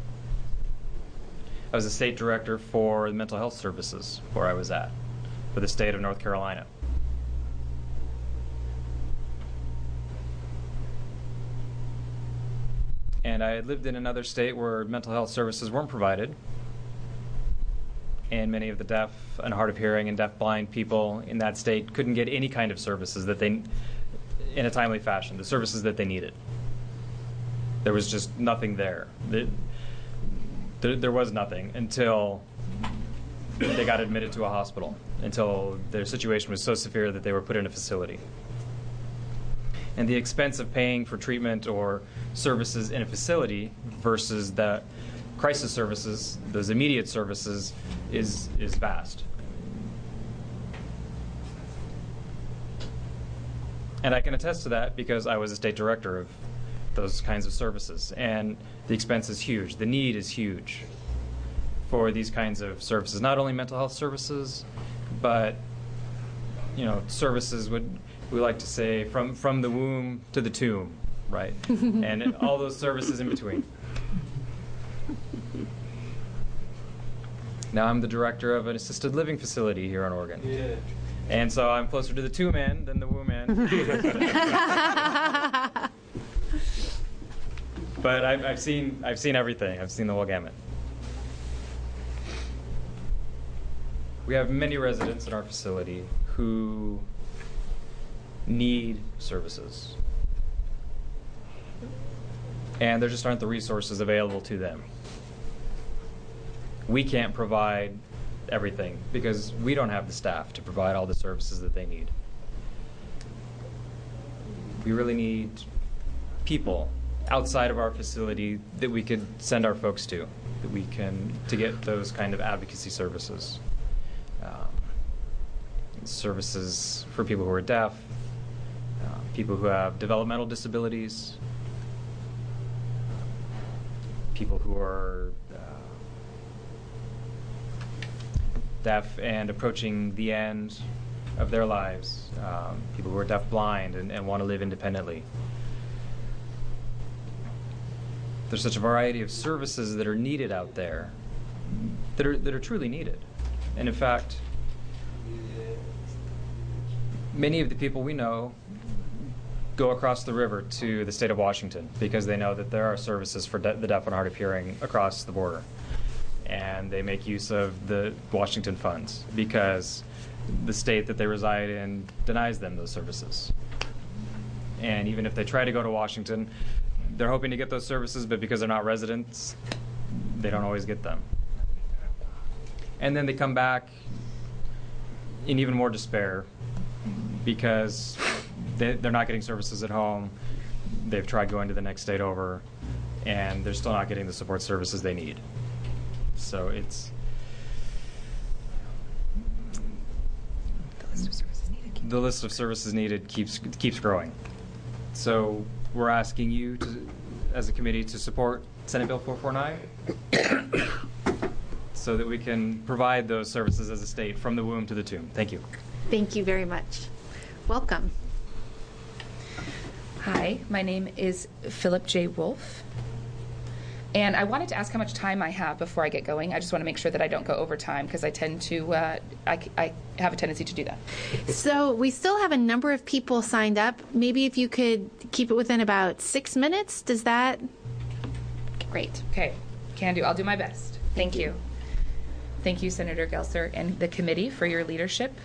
I was a state director for the mental health services where I was at, for the state of North Carolina. And I had lived in another state where mental health services weren't provided, and many of the deaf and hard of hearing and deafblind people in that state couldn't get any kind of services that they in a timely fashion, the services that they needed. There was just nothing there. There, there, there was nothing until they got admitted to a hospital, until their situation was so severe that they were put in a facility. And the expense of paying for treatment or services in a facility versus the crisis services, those immediate services, is, is vast. And I can attest to that because I was a state director of those kinds of services. And the expense is huge. The need is huge for these kinds of services. Not only mental health services, but, you know, services would, we like to say, from, from the womb to the tomb, right? And all those services in between. Now I'm the director of an assisted living facility here in Oregon. Yeah. And so I'm closer to the tomb end than the womb end. But I've, I've seen I've seen everything. I've seen the whole gamut. We have many residents in our facility who need services, and there just aren't the resources available to them. We can't provide everything because we don't have the staff to provide all the services that they need. We really need people outside of our facility that we could send our folks to, that we can, to get those kind of advocacy services. Um, services for people who are deaf, uh, people who have developmental disabilities, people who are uh, deaf and approaching the end of their lives, um, people who are deaf-blind and, and want to live independently. There's such a variety of services that are needed out there that are, that are truly needed. And in fact, many of the people we know go across the river to the state of Washington because they know that there are services for de- the deaf and hard of hearing across the border. and they make use of the Washington funds because the state that they reside in denies them those services. And even if they try to go to Washington, they're hoping to get those services, but because they're not residents, they don't always get them. And then they come back in even more despair because they, they're not getting services at home. They've tried going to the next state over, and they're still not getting the support services they need. So it's the list of services needed, the list of services needed keeps keeps growing. So we're asking you to, as a committee, to support Senate Bill four forty-nine so that we can provide those services as a state from the womb to the tomb. Thank you. Thank you very much. Welcome. Hi, my name is Philip J. Wolf. And I wanted to ask how much time I have before I get going. I just want to make sure that I don't go over time because I tend to, uh, I, I have a tendency to do that. So we still have a number of people signed up. Maybe if you could keep it within about six minutes, does that? Great. Okay. Can do. I'll do my best. Thank, Thank you. you. Thank you, Senator Gelser and the committee for your leadership.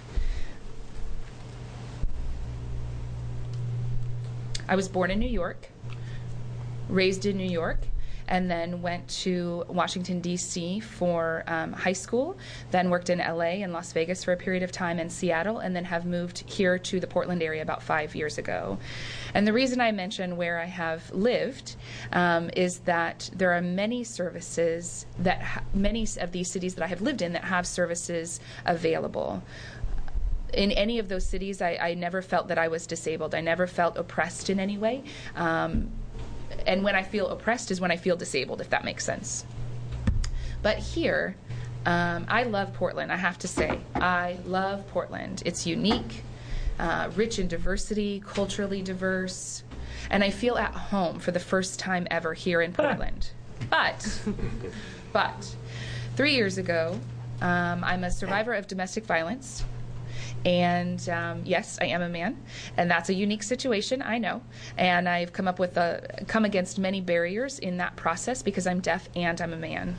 I was born in New York, raised in New York, and then went to Washington, D C for um, high school, then worked in L A and Las Vegas for a period of time, in Seattle, and then have moved here to the Portland area about five years ago. And the reason I mention where I have lived um, is that there are many services, that ha- many of these cities that I have lived in that have services available. In any of those cities, I, I never felt that I was disabled. I never felt oppressed in any way. Um, and when I feel oppressed is when I feel disabled, if that makes sense. But here, um, I love Portland, I have to say. I love Portland. It's unique, uh, rich in diversity, culturally diverse, and I feel at home for the first time ever here in Portland. But, but, three years ago, um, I'm a survivor of domestic violence. And um, yes, I am a man, and that's a unique situation, I know. And I've come up with a, come against many barriers in that process because I'm deaf and I'm a man.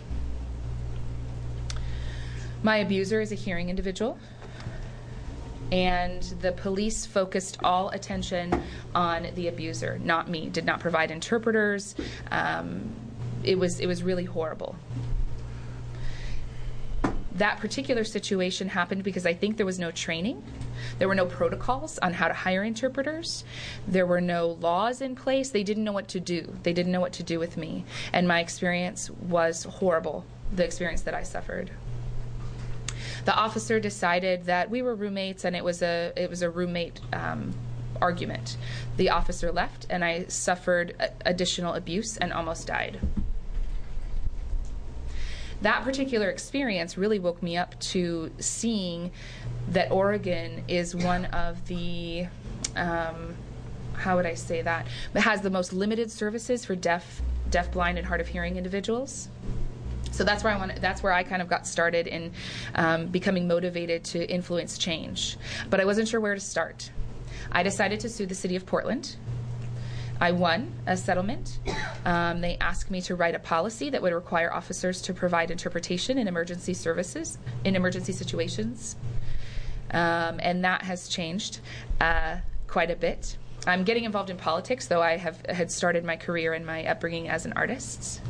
My abuser is a hearing individual, and the police focused all attention on the abuser, not me. Did not provide interpreters. Um, it was it was really horrible. That particular situation happened because I think there was no training. There were no protocols on how to hire interpreters. There were no laws in place. They didn't know what to do. They didn't know what to do with me. And my experience was horrible, the experience that I suffered. The officer decided that we were roommates, and it was a it was a roommate um, argument. The officer left, and I suffered a- additional abuse and almost died. That particular experience really woke me up to seeing that Oregon is one of the, um, how would I say that, that has the most limited services for deaf, deaf, blind, and hard of hearing individuals. So that's where I want. That's where I kind of got started in um, becoming motivated to influence change. But I wasn't sure where to start. I decided to sue the city of Portland. I won a settlement. Um, they asked me to write a policy that would require officers to provide interpretation in emergency services, in emergency situations. Um, and that has changed uh, quite a bit. I'm getting involved in politics, though I have had started my career and my upbringing as an artist.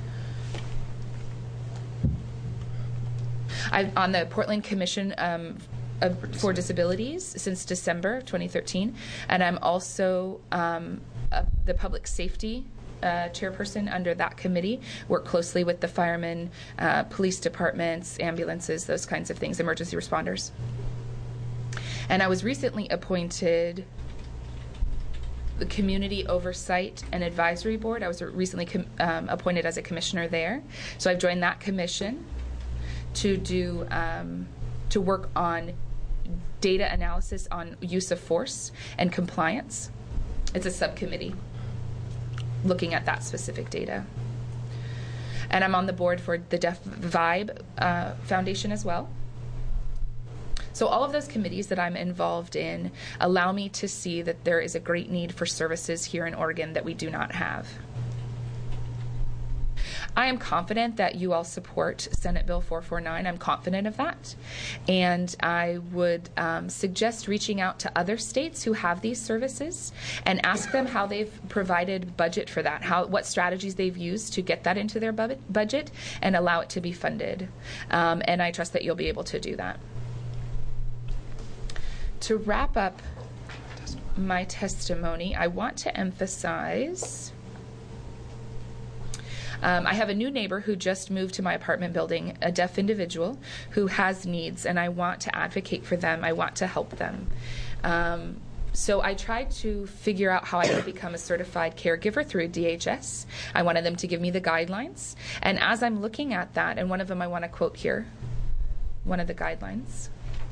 I'm on the Portland Commission um, of, for Disabilities since December of twenty thirteen, and I'm also um, Uh, the public safety uh, chairperson under that committee. Work closely with the firemen, uh, police departments, ambulances, those kinds of things, emergency responders. And I was recently appointed the Community Oversight and Advisory Board. I was recently com- um, appointed as a commissioner there. So I've joined that commission to do um, to work on data analysis on use of force and compliance. It's a subcommittee looking at that specific data. And I'm on the board for the Deaf Vibe uh, Foundation as well. So all of those committees that I'm involved in allow me to see that there is a great need for services here in Oregon that we do not have. I am confident that you all support Senate Bill four forty-nine. I'm confident of that. And I would um, suggest reaching out to other states who have these services and ask them how they've provided budget for that, how what strategies they've used to get that into their bu- budget and allow it to be funded. Um, and I trust that you'll be able to do that. To wrap up my testimony, I want to emphasize um, I have a new neighbor who just moved to my apartment building, a deaf individual who has needs, and I want to advocate for them. I want to help them. Um, So I tried to figure out how I could become a certified caregiver through D H S. I wanted them to give me the guidelines. And as I'm looking at that, and one of them I want to quote here, one of the guidelines.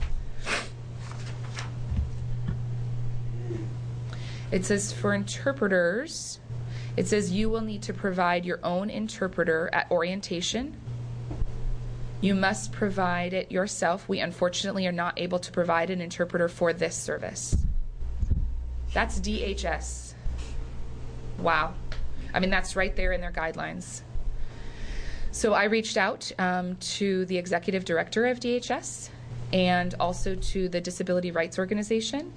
It says for interpreters, it says you will need to provide your own interpreter at orientation. You must provide it yourself. We unfortunately are not able to provide an interpreter for this service. That's D H S. Wow. I mean, that's right there in their guidelines. So I reached out um, to the executive director of D H S and also to the Disability Rights Organization.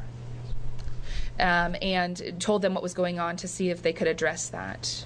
Um, and told them what was going on to see if they could address that.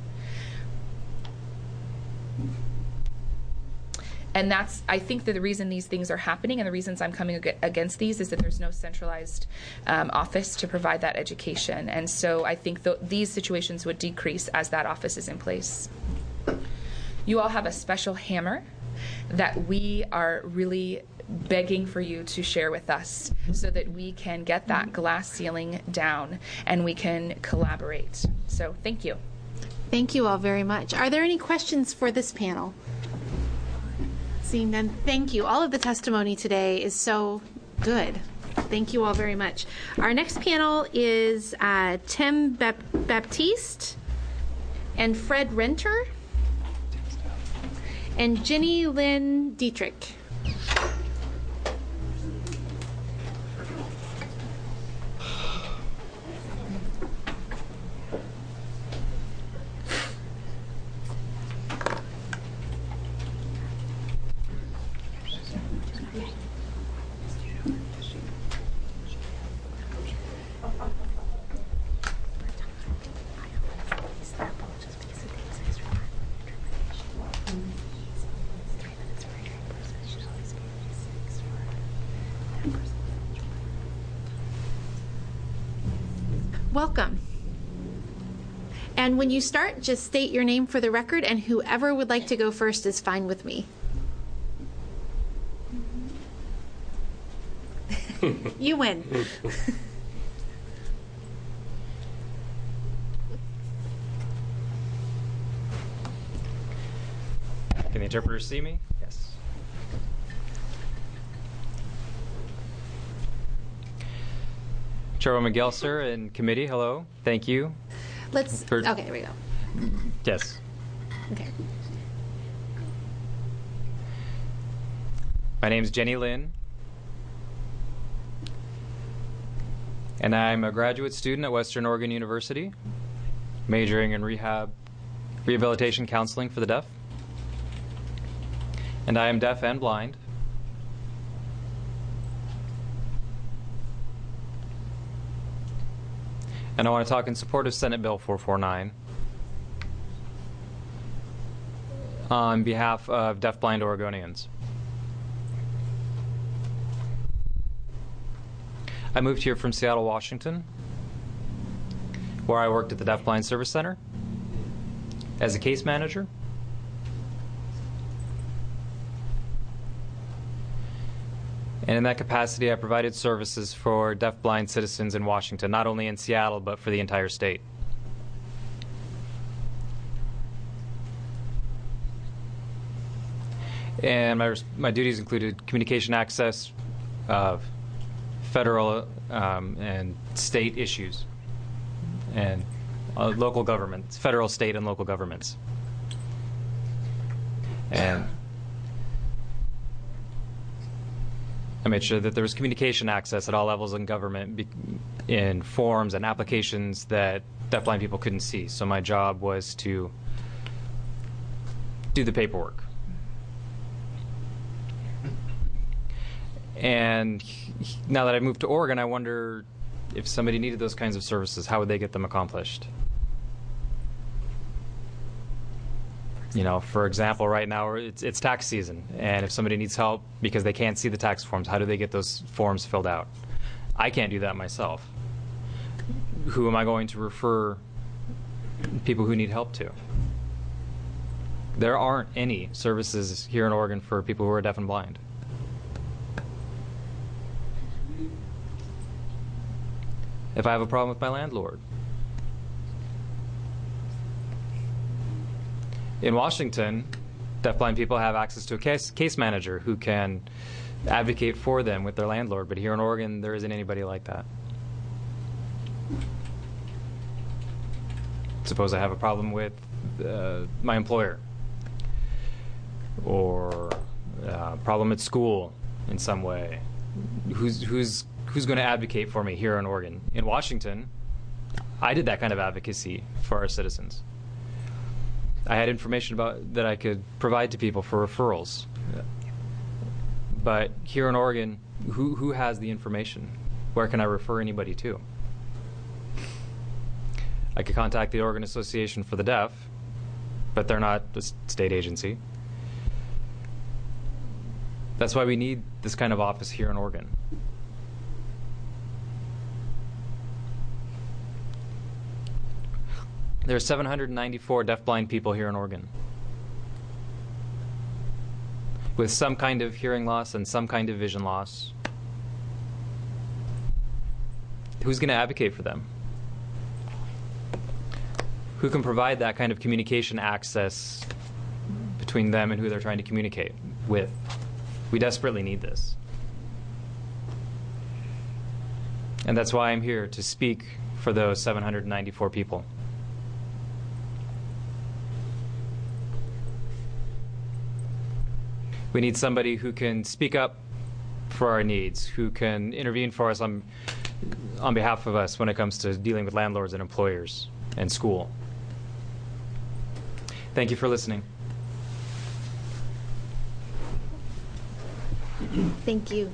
And that's, I think that the reason these things are happening and the reasons I'm coming ag- against these is that there's no centralized um, office to provide that education. And so I think th- these situations would decrease as that office is in place. You all have a special hammer that we are really begging for you to share with us so that we can get that glass ceiling down and we can collaborate. So thank you. Thank you all very much. Are there any questions for this panel? Seeing none, thank you. All of the testimony today is so good. Thank you all very much. Our next panel is uh, Tim Bap- Baptiste and Fred Renter and Jenny Lynn Dietrich. Welcome. And when you start, just state your name for the record, and whoever would like to go first is fine with me. You win. Can the interpreter see me? Yes. Chairwoman Gelser and committee, hello. Thank you. Let's, For, okay, here we go. Yes. Okay. My name is Jenny Lynn, and I'm a graduate student at Western Oregon University, majoring in rehab, rehabilitation counseling for the deaf. And I am deaf and blind. And I want to talk in support of Senate Bill four forty-nine on behalf of deaf-blind Oregonians. I moved here from Seattle, Washington, where I worked at the Deaf Blind Service Center as a case manager. And in that capacity, I provided services for deaf-blind citizens in Washington, not only in Seattle, but for the entire state. And my, my duties included communication access of federal um, and state issues, and uh, local governments, federal, state, and local governments. And I made sure that there was communication access at all levels in government be- in forms and applications that deafblind people couldn't see. So my job was to do the paperwork. And now that I've moved to Oregon, I wonder if somebody needed those kinds of services, how would they get them accomplished? You know, for example, right now it's, it's tax season, and if somebody needs help because they can't see the tax forms, how do they get those forms filled out? I can't do that myself. Who am I going to refer people who need help to? There aren't any services here in Oregon for people who are deaf and blind. If I have a problem with my landlord. In Washington, deafblind people have access to a case, case manager who can advocate for them with their landlord, but here in Oregon, there isn't anybody like that. Suppose I have a problem with uh, my employer, or a problem at school in some way. Who's, who's, who's going to advocate for me here in Oregon? In Washington, I did that kind of advocacy for our citizens. I had information about that I could provide to people for referrals. But here in Oregon, who, who has the information? Where can I refer anybody to? I could contact the Oregon Association for the Deaf, but they're not a state agency. That's why we need this kind of office here in Oregon. There are seven hundred ninety-four deafblind people here in Oregon with some kind of hearing loss and some kind of vision loss. Who's going to advocate for them? Who can provide that kind of communication access between them and who they're trying to communicate with? We desperately need this. And that's why I'm here to speak for those seven hundred ninety-four people. We need somebody who can speak up for our needs, who can intervene for us on, on behalf of us when it comes to dealing with landlords and employers and school. Thank you for listening. Thank you.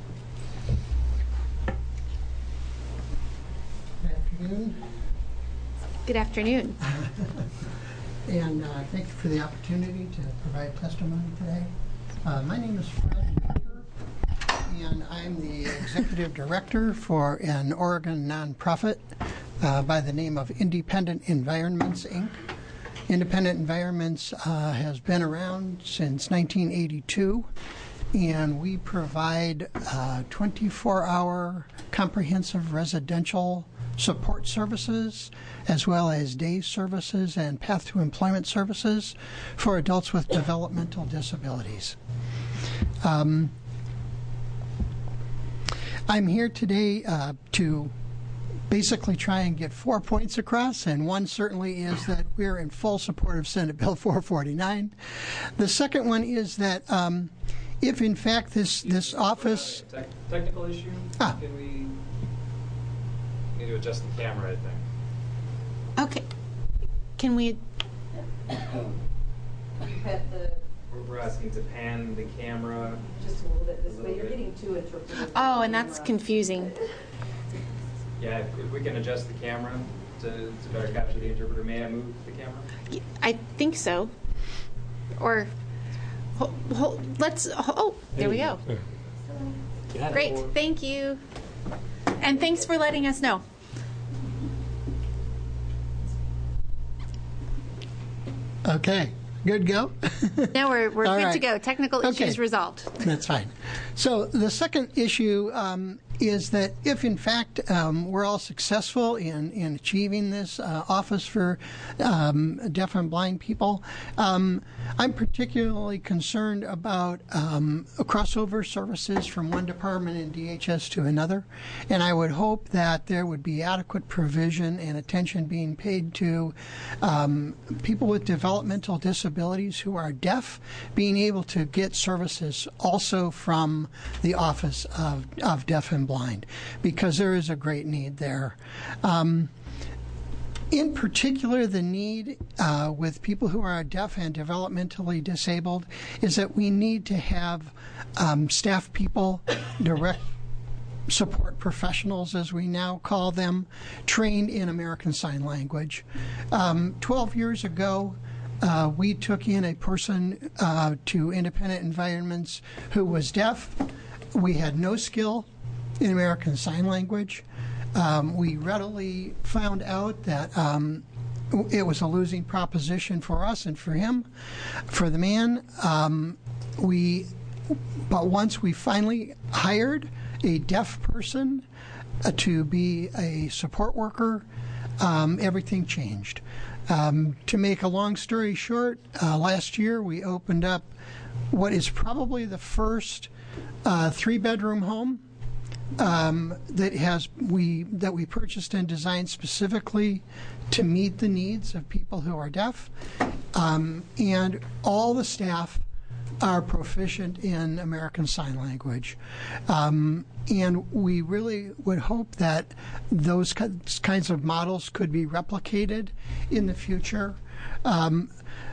Good afternoon. Good afternoon. And uh, thank you for the opportunity to provide testimony today. Uh, my name is Fred Baker, and I'm the Executive Director for an Oregon nonprofit uh, by the name of Independent Environments, Incorporated. Independent Environments uh, has been around since nineteen eighty-two, and we provide uh, twenty-four hour comprehensive residential support services, as well as day services and path to employment services for adults with developmental disabilities. Um, I'm here today uh, to basically try and get four points across, and one certainly is that we're in full support of Senate Bill four forty-nine. The second one is that um, if in fact this, this office... Te- technical issue? Ah. Can we need to adjust the camera, I think. Okay. Can we? We're, we're asking to pan the camera just a little bit this way. You're getting too interpreted. Oh, and that's confusing. Yeah, if, if we can adjust the camera to, to better capture the interpreter. May I move the camera? I think so. Or, ho, ho, let's. Oh, there we go. Great. Thank you. And thanks for letting us know. Okay. Good go? Now we're, we're All good right. to go. Technical Okay. issues resolved. That's fine. So the second issue um, is that if, in fact, um, we're all successful in, in achieving this uh, office for um, deaf and blind people, um, I'm particularly concerned about um, crossover services from one department in D H S to another, and I would hope that there would be adequate provision and attention being paid to um, people with developmental disabilities who are deaf being able to get services also from the Office of, of Deaf and Blind, because there is a great need there. Um, in particular, the need uh, with people who are deaf and developmentally disabled is that we need to have um, staff people, direct support professionals, as we now call them, trained in American Sign Language. Um, Twelve years ago, uh, we took in a person uh, to Independent Environments who was deaf. We had no skill in American Sign Language. Um, we readily found out that um, it was a losing proposition for us and for him, for the man. Um, we, but once we finally hired a deaf person uh, to be a support worker, um, everything changed. Um, to make a long story short, uh, last year we opened up what is probably the first uh, three-bedroom home Um, that has we that we purchased and designed specifically to meet the needs of people who are deaf, um, and all the staff are proficient in American Sign Language, um, and we really would hope that those kinds of models could be replicated in the future. Um,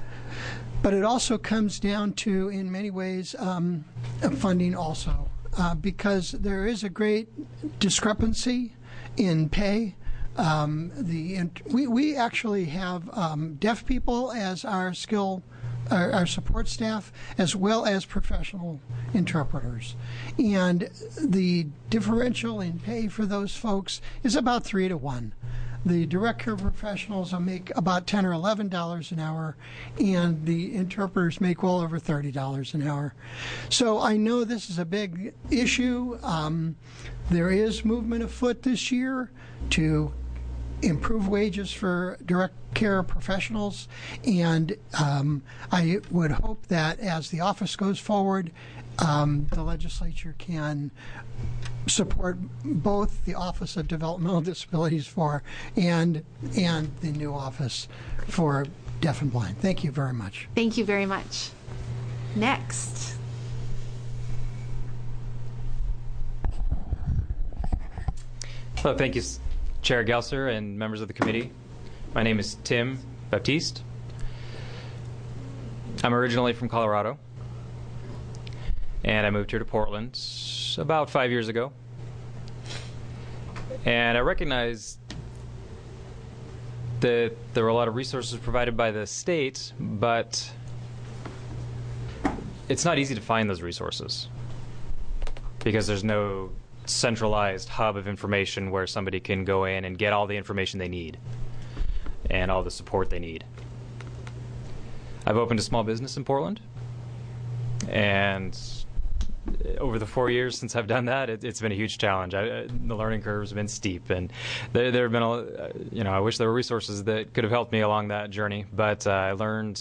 but it also comes down to, in many ways, um, funding also. Uh, because there is a great discrepancy in pay. Um, the we, we actually have um, deaf people as our skill, our, our support staff, as well as professional interpreters. And the differential in pay for those folks is about three to one. The direct care professionals will make about ten or eleven dollars an hour, and the interpreters make well over thirty dollars an hour. So I know this is a big issue. Um, there is movement afoot this year to improve wages for direct care professionals, and um, I would hope that as the office goes forward, um, the legislature can support both the Office of Developmental Disabilities for and and the new office for deaf and blind. Thank you very much. Thank you very much. Next. Hello, thank you, Chair Gelser and members of the committee. My name is Tim Baptiste. I'm originally from Colorado, and I moved here to Portland about five years ago. And I recognized that there were a lot of resources provided by the state, but it's not easy to find those resources because there's no centralized hub of information where somebody can go in and get all the information they need and all the support they need. I've opened a small business in Portland, and over the four years since I've done that, it, it's been a huge challenge. I, the learning curve has been steep, and there, there have been, a, you know, I wish there were resources that could have helped me along that journey. But uh, I learned,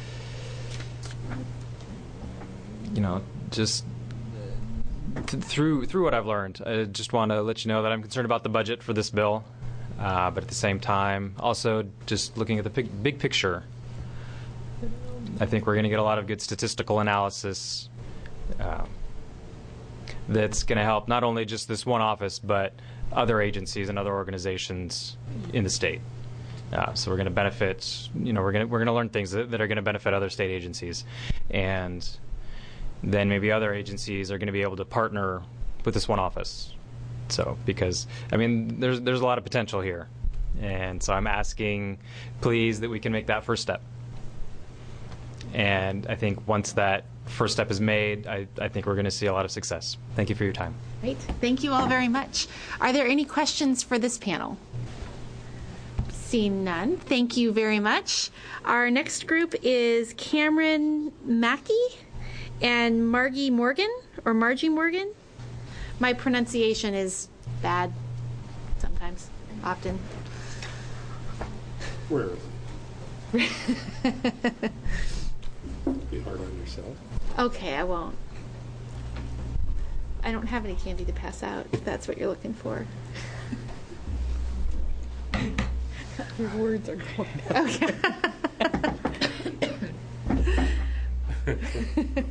you know, just th- through through what I've learned. I just want to let you know that I'm concerned about the budget for this bill, uh, but at the same time, also just looking at the big, big picture. I think we're going to get a lot of good statistical analysis. Uh, that's going to help not only just this one office, but other agencies and other organizations in the state. Uh, so we're going to benefit, you know, we're going to we're going to learn things that, that are going to benefit other state agencies, and then maybe other agencies are going to be able to partner with this one office. So because I mean, there's there's a lot of potential here, and so I'm asking, please, that we can make that first step. And I think once that first step is made, I, I think we're going to see a lot of success. Thank you for your time. Great. Thank you all very much. Are there any questions for this panel? Seeing none, thank you very much. Our next group is Cameron Mackey and Margie Morgan, or Margie Morgan. My pronunciation is bad sometimes, often. Where? Be hard on yourself. Okay, I won't. I don't have any candy to pass out, if that's what you're looking for. Your words are going out. Okay.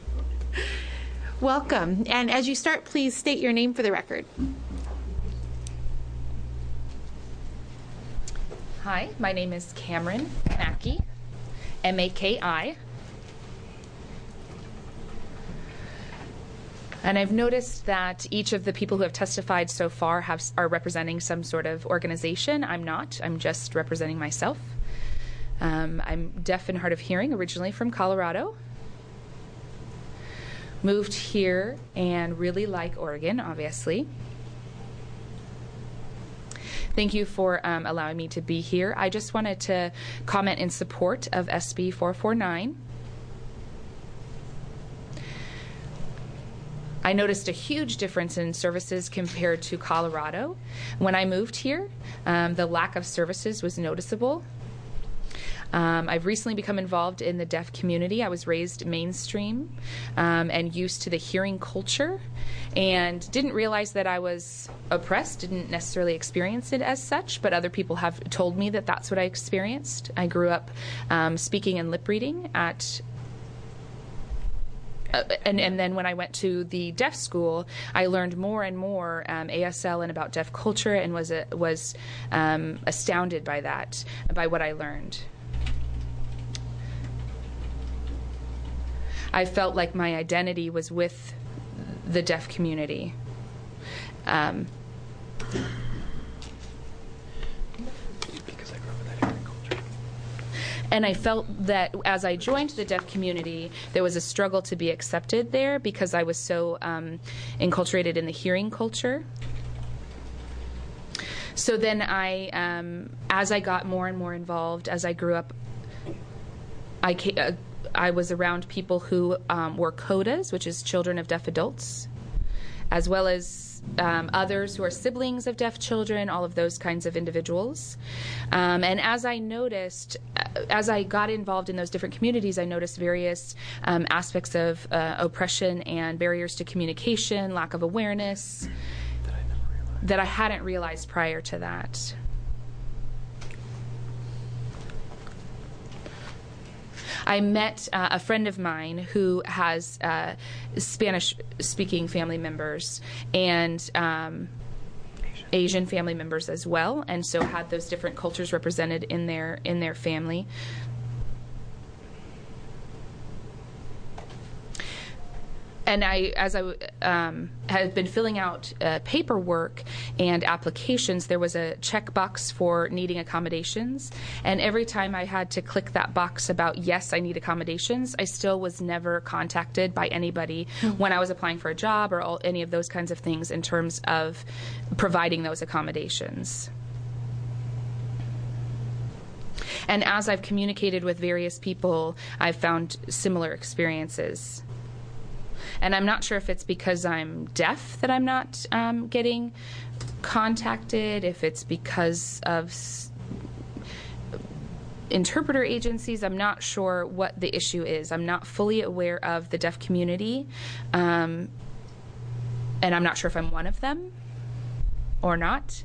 Welcome. And as you start, please state your name for the record. Hi, my name is Cameron Mackey, M A K I. And I've noticed that each of the people who have testified so far have, are representing some sort of organization. I'm not. I'm just representing myself. Um, I'm deaf and hard of hearing, originally from Colorado. Moved here and really like Oregon, obviously. Thank you for um, allowing me to be here. I just wanted to comment in support of S B four forty-nine. I noticed a huge difference in services compared to Colorado. When I moved here, um, the lack of services was noticeable. Um, I've recently become involved in the deaf community. I was raised mainstream um, and used to the hearing culture, and didn't realize that I was oppressed, didn't necessarily experience it as such, but other people have told me that that's what I experienced. I grew up um, speaking and lip reading at Uh, and, and then when I went to the deaf school, I learned more and more um, A S L and about deaf culture, and was a, was um, astounded by that, by what I learned. I felt like my identity was with the deaf community. Um, And I felt that as I joined the deaf community, there was a struggle to be accepted there because I was so um, enculturated in the hearing culture. So then I, um, as I got more and more involved, as I grew up, I, came, uh, I was around people who um, were CODAs, which is children of deaf adults, as well as Um, others who are siblings of deaf children, all of those kinds of individuals. Um, and as I noticed, uh, as I got involved in those different communities, I noticed various um, aspects of uh, oppression and barriers to communication, lack of awareness, that I, never realized. that I hadn't realized prior to that. I met uh, a friend of mine who has uh, Spanish-speaking family members and um, Asian. Asian family members as well, and so had those different cultures represented in their in their family. And I, as I um, had been filling out uh, paperwork and applications, there was a checkbox for needing accommodations. And every time I had to click that box about, yes, I need accommodations, I still was never contacted by anybody mm-hmm. when I was applying for a job or all, any of those kinds of things in terms of providing those accommodations. And as I've communicated with various people, I've found similar experiences. And I'm not sure if it's because I'm deaf that I'm not um, getting contacted, if it's because of s- interpreter agencies. I'm not sure what the issue is. I'm not fully aware of the deaf community, um, and I'm not sure if I'm one of them or not.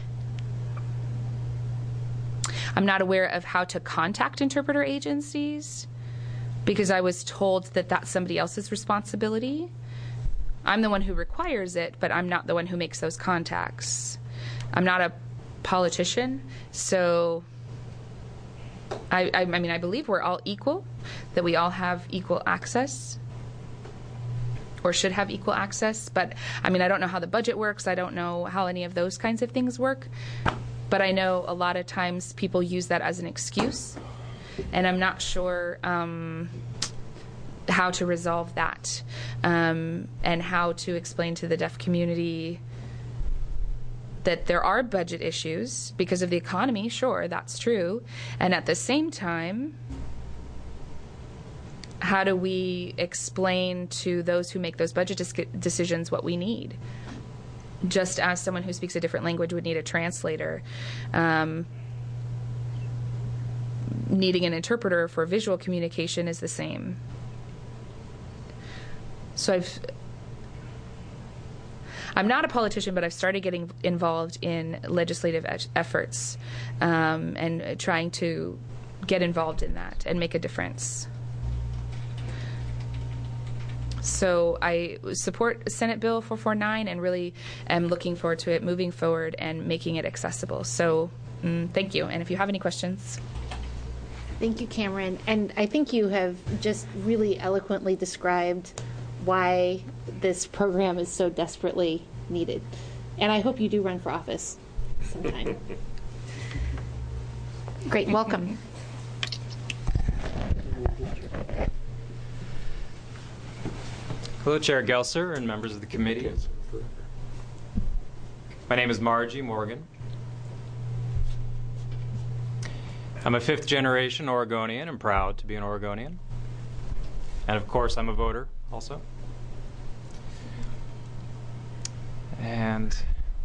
I'm not aware of how to contact interpreter agencies, because I was told that that's somebody else's responsibility. I'm the one who requires it, but I'm not the one who makes those contacts. I'm not a politician, so I, I, I mean, I believe we're all equal, that we all have equal access, or should have equal access, but I mean, I don't know how the budget works. I don't know how any of those kinds of things work, but I know a lot of times people use that as an excuse. And I'm not sure um, how to resolve that um, and how to explain to the deaf community that there are budget issues because of the economy. Sure, that's true. And at the same time, how do we explain to those who make those budget dis- decisions what we need? Just as someone who speaks a different language would need a translator. Um, needing an interpreter for visual communication is the same. So I've, I'm not a politician, but I've started getting involved in legislative e- efforts um, and trying to get involved in that and make a difference. So I support Senate Bill four forty-nine and really am looking forward to it moving forward and making it accessible. So Mm, thank you. And if you have any questions. Thank you, Cameron. And I think you have just really eloquently described why this program is so desperately needed. And I hope you do run for office sometime. Great, welcome. Hello, Chair Gelser and members of the committee. My name is Margie Morgan. I'm a fifth generation Oregonian and proud to be an Oregonian. And of course, I'm a voter also. And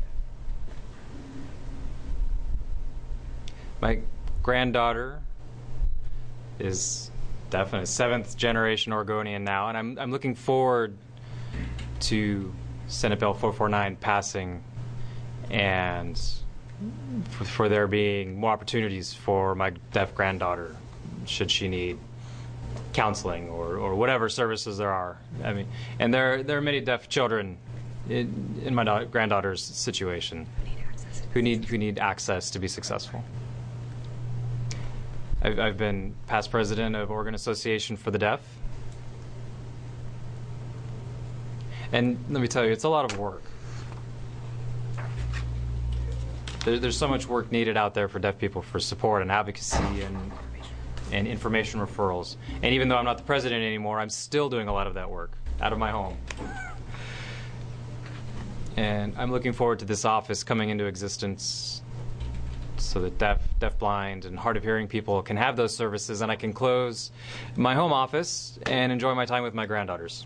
my granddaughter is definitely seventh generation Oregonian now, and I'm I'm looking forward to Senate Bill four forty-nine passing and for, for there being more opportunities for my deaf granddaughter should she need counseling or, or whatever services there are. I mean, and there there are many deaf children in, in my da- granddaughter's situation who need who need access to be successful. I've, I've been past president of Oregon Association for the Deaf. And let me tell you, it's a lot of work. There, there's so much work needed out there for deaf people for support and advocacy and, and information referrals. And even though I'm not the president anymore, I'm still doing a lot of that work out of my home. And I'm looking forward to this office coming into existence so that deaf, deafblind, and hard of hearing people can have those services, and I can close my home office and enjoy my time with my granddaughters.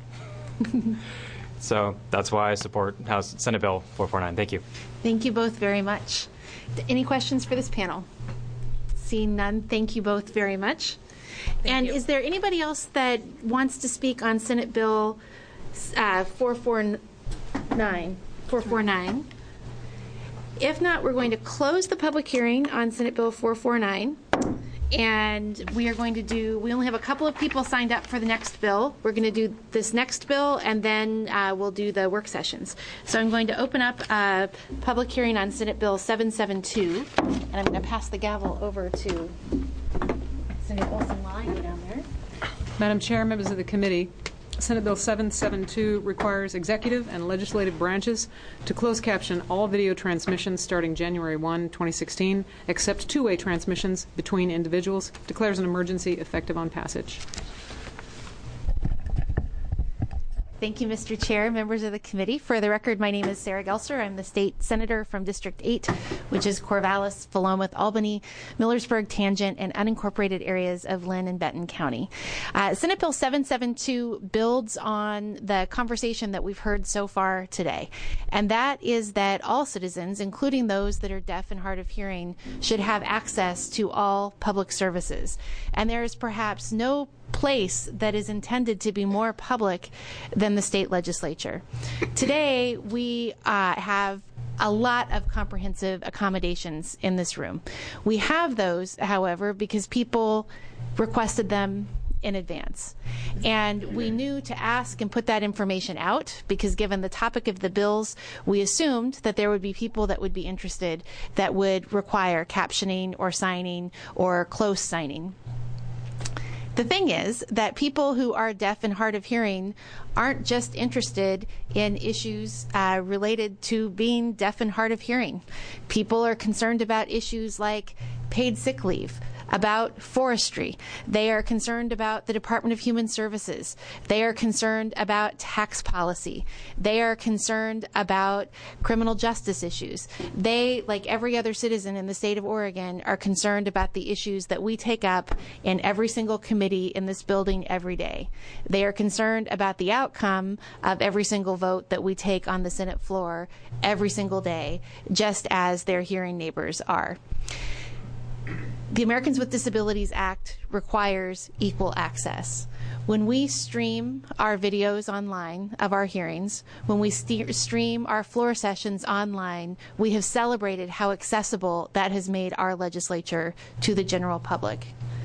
So that's why I support House Senate Bill four forty-nine. Thank you. Thank you both very much. Any questions for this panel? Seeing none, thank you both very much. Thank and you. Is there anybody else that wants to speak on Senate Bill uh, four forty-nine? four forty-nine? If not, we're going to close the public hearing on Senate Bill four forty-nine. And we are going to do, we only have a couple of people signed up for the next bill. We're going to do this next bill, and then uh, we'll do the work sessions. So I'm going to open up a public hearing on Senate Bill seven seventy-two, and I'm going to pass the gavel over to Senator Olson Lying down there. Madam Chair, members of the committee, Senate Bill seven seventy-two requires executive and legislative branches to close caption all video transmissions starting January first, twenty sixteen, except two-way transmissions between individuals, declares an emergency effective on passage. Thank you, Mister Chair, members of the committee. For the record, my name is Sarah Gelser. I'm the state senator from District eight, which is Corvallis, Philomath, Albany, Millersburg, Tangent, and unincorporated areas of Lynn and Benton County. Uh, Senate Bill seven seventy-two builds on the conversation that we've heard so far today, and that is that all citizens, including those that are deaf and hard of hearing, should have access to all public services. And there is perhaps no place that is intended to be more public than the state legislature. Today, we uh, have a lot of comprehensive accommodations in this room. We have those, however, because people requested them in advance. And we knew to ask and put that information out because given the topic of the bills, we assumed that there would be people that would be interested that would require captioning or signing or close signing. The thing is that people who are deaf and hard of hearing aren't just interested in issues uh, related to being deaf and hard of hearing. People are concerned about issues like paid sick leave, about forestry. They are concerned about the Department of Human Services. They are concerned about tax policy. They are concerned about criminal justice issues. They, like every other citizen in the state of Oregon, are concerned about the issues that we take up in every single committee in this building every day. They are concerned about the outcome of every single vote that we take on the Senate floor every single day, just as their hearing neighbors are. The Americans with Disabilities Act requires equal access. When we stream our videos online of our hearings, when we st- stream our floor sessions online, we have celebrated how accessible that has made our legislature to the general public.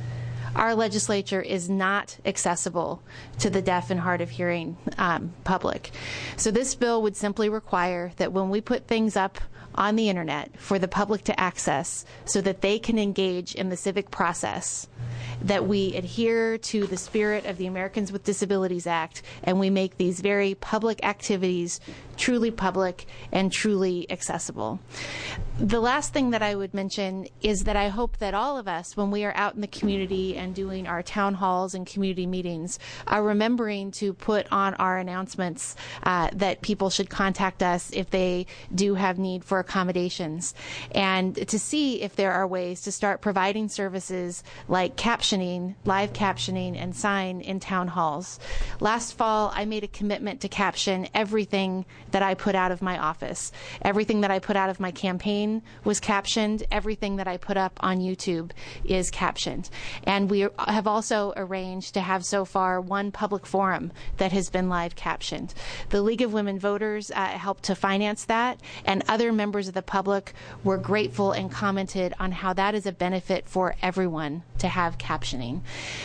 our legislature is not accessible to the deaf and hard of hearing um, public. So this bill would simply require that when we put things up on the internet for the public to access so that they can engage in the civic process, that we adhere to the spirit of the Americans with Disabilities Act and we make these very public activities truly public and truly accessible. The last thing that I would mention is that I hope that all of us, when we are out in the community and doing our town halls and community meetings, are remembering to put on our announcements uh, that people should contact us if they do have need for accommodations, and to see if there are ways to start providing services like captioning, live captioning, and sign in town halls. Last fall, I made a commitment to caption everything that I put out of my office. Everything that I put out of my campaign was captioned. Everything that I put up on YouTube is captioned. And we have also arranged to have so far one public forum that has been live captioned. The League of Women Voters uh, helped to finance that, and other members of the public were grateful and commented on how that is a benefit for everyone to have captioning.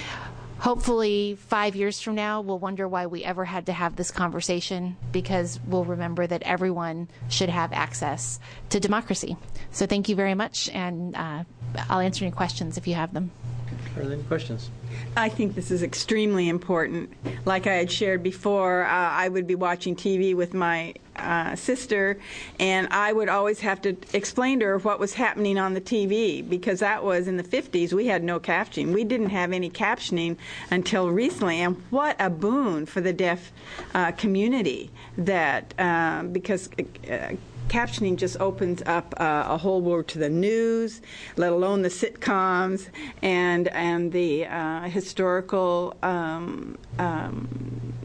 Hopefully, five years from now, we'll wonder why we ever had to have this conversation, because we'll remember that everyone should have access to democracy. So thank you very much, and uh, I'll answer any questions if you have them. Are there any questions? I think this is extremely important. Like I had shared before, uh, I would be watching T V with my uh, sister, and I would always have to explain to her what was happening on the T V, because that was in the fifties. We had no captioning. We didn't have any captioning until recently, and what a boon for the deaf uh, community that, uh, because uh, captioning just opens up uh, a whole world to the news, let alone the sitcoms and and the uh, historical um, um,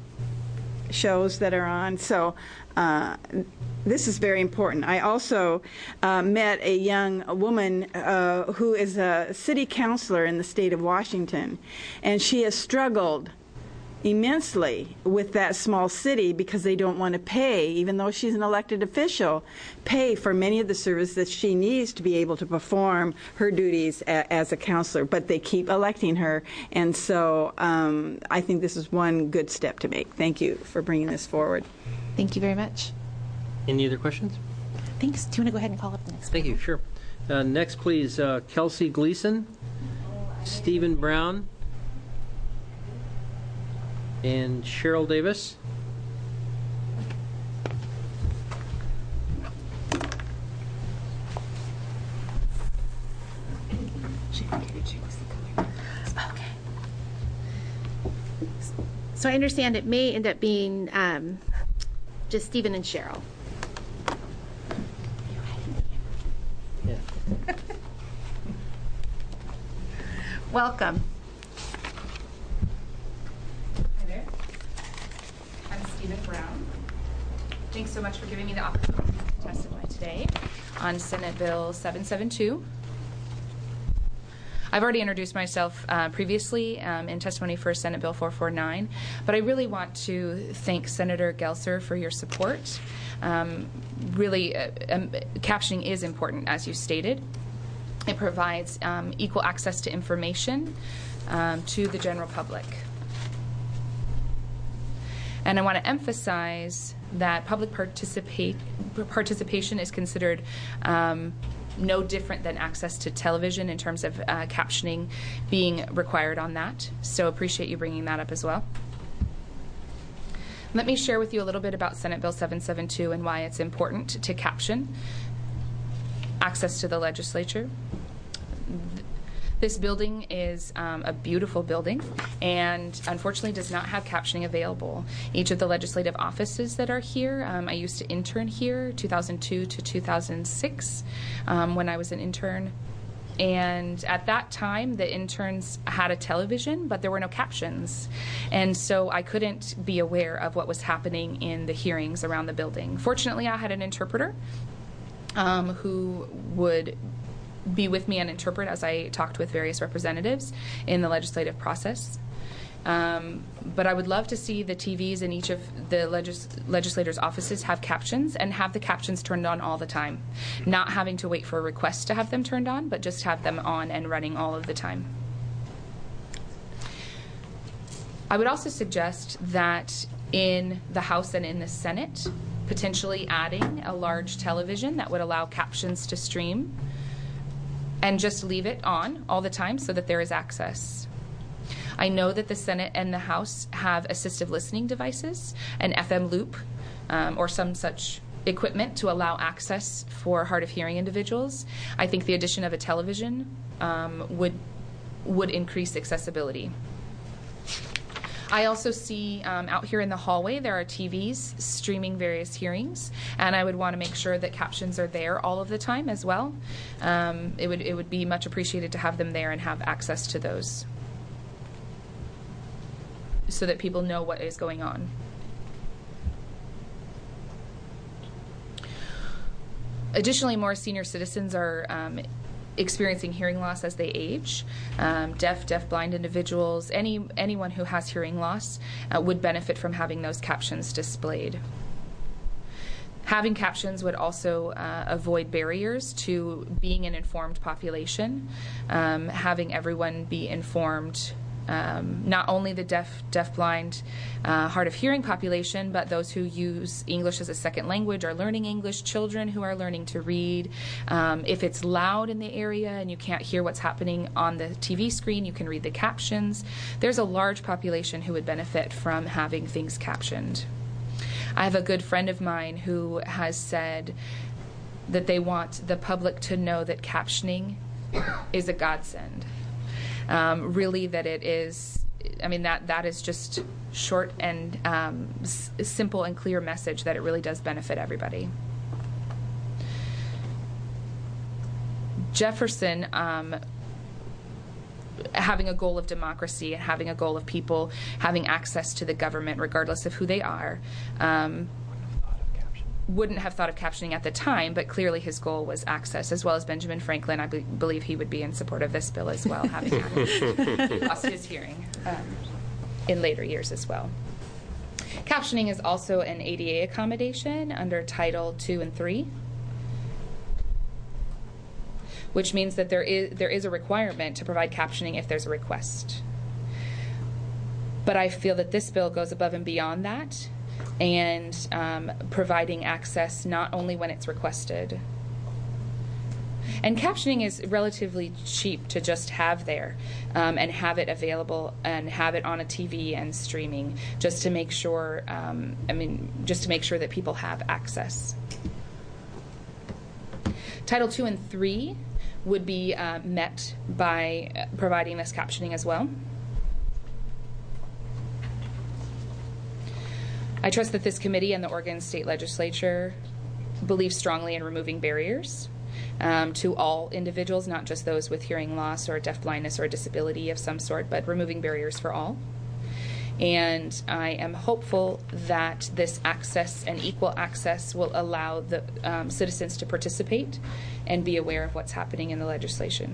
shows that are on. So uh, this is very important. I also uh, met a young woman uh, who is a city councilor in the state of Washington, and she has struggled immensely with that small city because they don't want to pay, even though she's an elected official, pay for many of the services that she needs to be able to perform her duties a, as a counselor. But they keep electing her, and so um, I think this is one good step to make. Thank you for bringing this forward. Thank you very much. Any other questions? Thanks. Do you want to go ahead and call up the next Thank you. Sure. Uh, next, please, uh, Kelsey Gleason, Stephen Brown, and Cheryl Davis. Okay. So I understand it may end up being um, just Stephen and Cheryl. Yeah. Welcome. Stephen Brown. Thanks so much for giving me the opportunity to testify today on Senate Bill seven seventy-two. I've already introduced myself uh, previously um, in testimony for Senate Bill four forty-nine, but I really want to thank Senator Gelser for your support. Um, really, uh, um, captioning is important, as you stated. It provides um, equal access to information um, to the general public. And I want to emphasize that public participate, participation is considered um, no different than access to television in terms of uh, captioning being required on that. So appreciate you bringing that up as well. Let me share with you a little bit about Senate Bill seven seventy-two and why it's important to caption access to the legislature. This building is um, a beautiful building and unfortunately does not have captioning available. Each of the legislative offices that are here, um, I used to intern here two thousand two to two thousand six um, when I was an intern. And at that time, the interns had a television, but there were no captions. And so I couldn't be aware of what was happening in the hearings around the building. Fortunately, I had an interpreter um, who would be with me and interpret as I talked with various representatives in the legislative process. Um, but I would love to see the T Vs in each of the legis legislators' offices have captions and have the captions turned on all the time. Not having to wait for a request to have them turned on, but just have them on and running all of the time. I would also suggest that in the House and in the Senate, potentially adding a large television that would allow captions to stream, and just leave it on all the time so that there is access. I know that the Senate and the House have assistive listening devices, an F M loop, um, or some such equipment to allow access for hard of hearing individuals. I think the addition of a television um, would would increase accessibility. I also see um, out here in the hallway there are T Vs streaming various hearings, and I would want to make sure that captions are there all of the time as well. Um, it would it would be much appreciated to have them there and have access to those, so that people know what is going on. Additionally, more senior citizens are um, experiencing hearing loss as they age. Um, deaf, deaf-blind individuals, any anyone who has hearing loss uh, would benefit from having those captions displayed. Having captions would also uh, avoid barriers to being an informed population, um, having everyone be informed. Um, not only the deaf, deaf-blind, uh, hard of hearing population, but those who use English as a second language are learning English, children who are learning to read. Um, if it's loud in the area and you can't hear what's happening on the T V screen, you can read the captions. There's a large population who would benefit from having things captioned. I have a good friend of mine who has said that they want the public to know that captioning is a godsend. Um, really, that it is, I mean, that, that is just short and um, s- simple and clear message that it really does benefit everybody. Jefferson, um, having a goal of democracy and having a goal of people having access to the government, regardless of who they are, um, wouldn't have thought of captioning at the time, but clearly his goal was access, as well as Benjamin Franklin. I be- believe he would be in support of this bill as well, having lost his hearing um, in later years as well. Captioning is also an A D A accommodation under Title two and three, which means that there is there is a requirement to provide captioning if there's a request. But I feel that this bill goes above and beyond that, and um, providing access not only when it's requested. And captioning is relatively cheap to just have there um, and have it available and have it on a T V and streaming, just to make sure, um, I mean, just to make sure that people have access. Title two and three would be uh, met by providing this captioning as well. I trust that this committee and the Oregon State Legislature believe strongly in removing barriers um, to all individuals, not just those with hearing loss or deafblindness or a disability of some sort, but removing barriers for all. And I am hopeful that this access and equal access will allow the um, citizens to participate and be aware of what's happening in the legislation.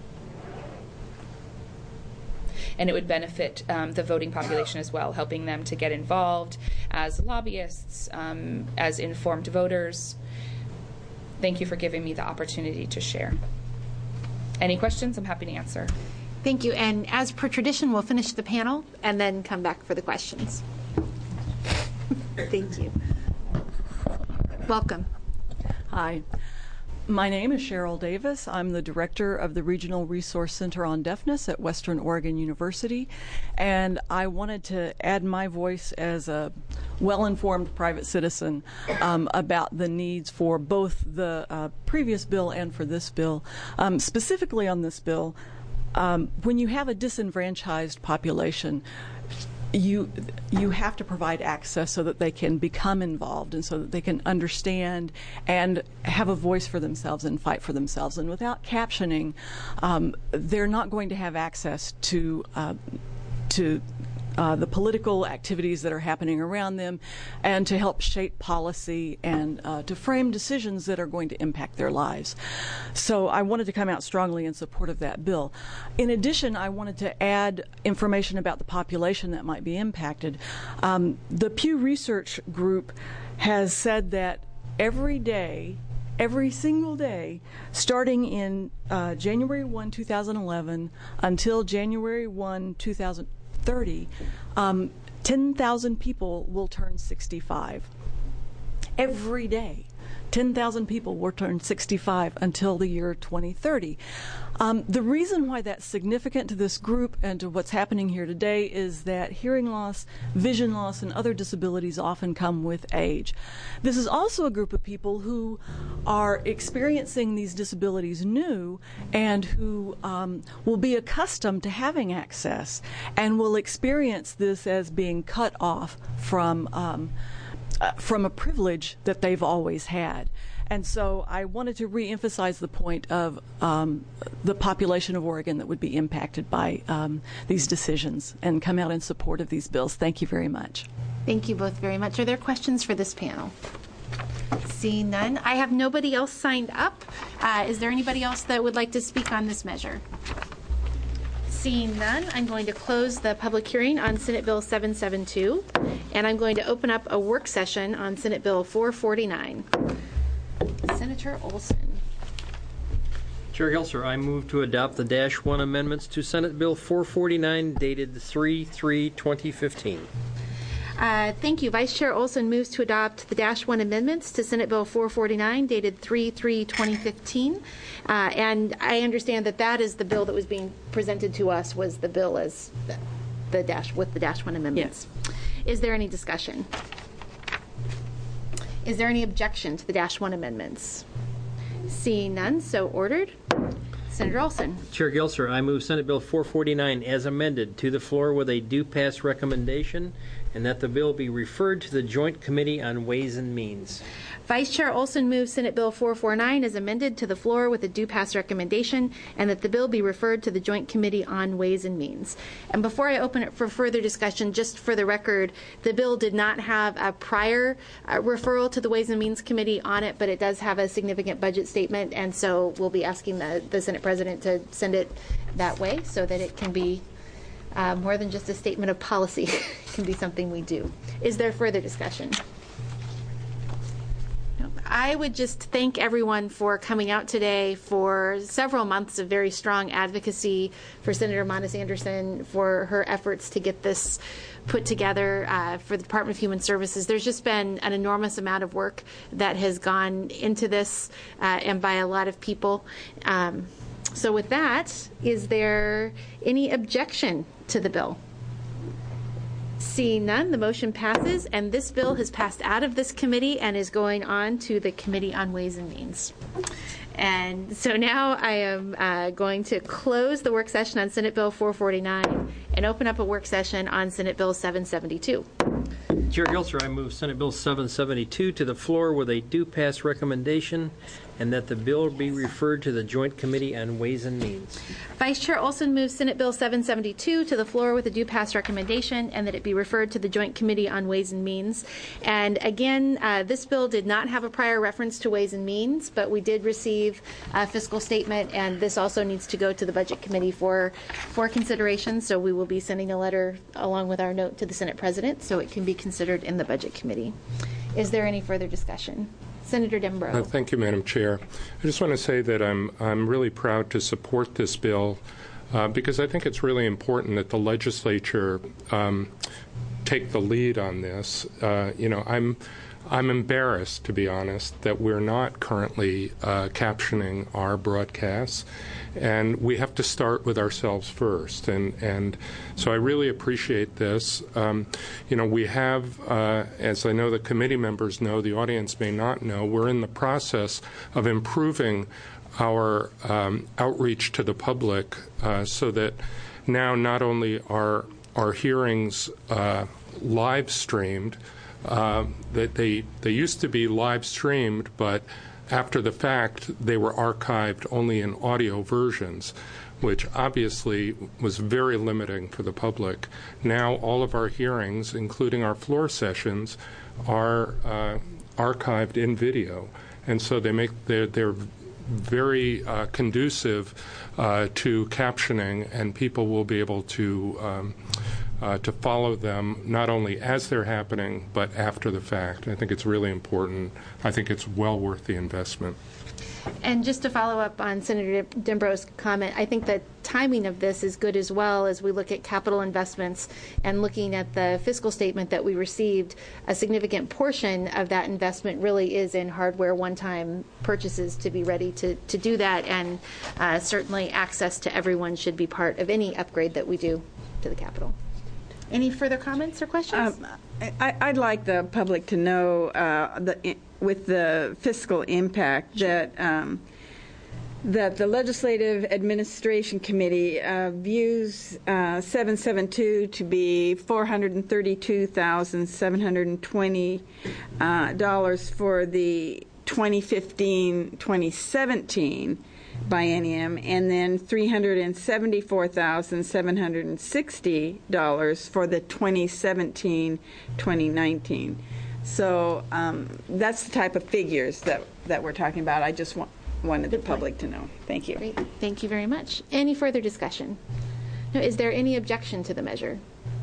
And it would benefit um, the voting population as well, helping them to get involved as lobbyists, um, as informed voters. Thank you for giving me the opportunity to share. Any questions? I'm happy to answer. Thank you. And as per tradition, we'll finish the panel and then come back for the questions. Thank you. Welcome. Hi. My name is Cheryl Davis. I'm the director of the Regional Resource Center on Deafness at Western Oregon University, and I wanted to add my voice as a well-informed private citizen um, about the needs for both the uh, previous bill and for this bill. Um, specifically on this bill, um, when you have a disenfranchised population, you you have to provide access so that they can become involved and so that they can understand and have a voice for themselves and fight for themselves. And without captioning, um, they're not going to have access to uh, to uh, the political activities that are happening around them, and to help shape policy and uh, to frame decisions that are going to impact their lives. So I wanted to come out strongly in support of that bill. In addition, I wanted to add information about the population that might be impacted. Um, the Pew Research Group has said that every day, every single day, starting in uh, January first, two thousand eleven until January first, two thousand thirty, um, ten thousand people will turn sixty-five. Every day, ten thousand people will turn sixty-five until the year twenty thirty. Um, the reason why that's significant to this group and to what's happening here today is that hearing loss, vision loss, and other disabilities often come with age. This is also a group of people who are experiencing these disabilities new and who um, will be accustomed to having access and will experience this as being cut off from um, uh, from a privilege that they've always had. And so I wanted to reemphasize the point of um, the population of Oregon that would be impacted by um, these decisions and come out in support of these bills. Thank you very much. Thank you both very much. Are there questions for this panel? Seeing none. I have nobody else signed up. Uh, is there anybody else that would like to speak on this measure? Seeing none, I'm going to close the public hearing on Senate Bill seven seventy-two, and I'm going to open up a work session on Senate Bill four forty-nine. Senator Olson. Chair Gelser, I move to adopt the Dash one amendments to Senate Bill four forty-nine dated three three twenty fifteen. Uh, thank you. Vice Chair Olson moves to adopt the Dash one amendments to Senate Bill four forty-nine dated three three twenty fifteen. Uh, and I understand that that is the bill that was being presented to us, was the bill as the, the Dash with the Dash one amendments. Yes. Is there any discussion? Is there any objection to the Dash one amendments? Seeing none, so ordered. Senator Olson. Chair Gelser, I move Senate Bill four forty-nine as amended to the floor with a due pass recommendation, and that the bill be referred to the Joint Committee on Ways and Means. Vice Chair Olson moves Senate Bill four forty-nine as amended to the floor with a due pass recommendation, and that the bill be referred to the Joint Committee on Ways and Means. And before I open it for further discussion, just for the record, the bill did not have a prior uh, referral to the Ways and Means Committee on it, but it does have a significant budget statement, and so we'll be asking the, the Senate President to send it that way so that it can be uh, more than just a statement of policy. It can be something we do. Is there further discussion? I would just thank everyone for coming out today, for several months of very strong advocacy for Senator Monis Anderson, for her efforts to get this put together uh, for the Department of Human Services. There's just been an enormous amount of work that has gone into this uh, and by a lot of people. Um, so with that, is there any objection to the bill? Seeing none, the motion passes, and this bill has passed out of this committee and is going on to the Committee on Ways and Means. And so now I am uh, going to close the work session on Senate Bill four forty-nine and open up a work session on Senate Bill seven seventy-two. Chair Gelser, I move Senate Bill seven seventy-two to the floor with a due pass recommendation, and that the bill be referred to the Joint Committee on Ways and Means. Vice Chair Olson moves Senate Bill seven seventy-two to the floor with a due pass recommendation, and that it be referred to the Joint Committee on Ways and Means. And again, uh, this bill did not have a prior reference to Ways and Means, but we did receive a fiscal statement, and this also needs to go to the Budget Committee for, for consideration. So we will be sending a letter along with our note to the Senate President so it can be considered in the Budget Committee. Is there any further discussion? Senator Dembro. Uh, thank you, Madam Chair. I just want to say that I'm I'm really proud to support this bill uh, because I think it's really important that the legislature um, take the lead on this. Uh, you know, I'm I'm embarrassed, to be honest, that we're not currently uh, captioning our broadcasts, and we have to start with ourselves first. And and so I really appreciate this. Um, you know, we have, uh, as I know the committee members know, the audience may not know, we're in the process of improving our um, outreach to the public uh, so that now not only are our hearings uh, live streamed, uh, that they they used to be live streamed, but after the fact, they were archived only in audio versions, which obviously was very limiting for the public. Now all of our hearings, including our floor sessions, are uh, archived in video, and so they make they're, they're very uh, conducive uh, to captioning, and people will be able to um, uh, to follow them not only as they're happening but after the fact. I think it's really important. I think it's well worth the investment. And just to follow up on Senator Dembro's comment, I think that timing of this is good as well as we look at capital investments and looking at the fiscal statement that we received. A significant portion of that investment really is in hardware one-time purchases to be ready to, to do that, and uh, certainly access to everyone should be part of any upgrade that we do to the Capitol. Any further comments or questions? Um, I, I'd like the public to know, uh, the, with the fiscal impact, that um, that the Legislative Administration Committee uh, views uh, seven seventy-two to be four hundred thirty-two thousand seven hundred twenty dollars uh, for the twenty fifteen twenty seventeen biennium, and then three hundred seventy-four thousand seven hundred sixty dollars for the twenty seventeen twenty nineteen. So um, that's the type of figures that, that we're talking about. I just want, wanted the public to know. Thank you. Great. Thank you very much. Any further discussion? Now, is there any objection to the measure?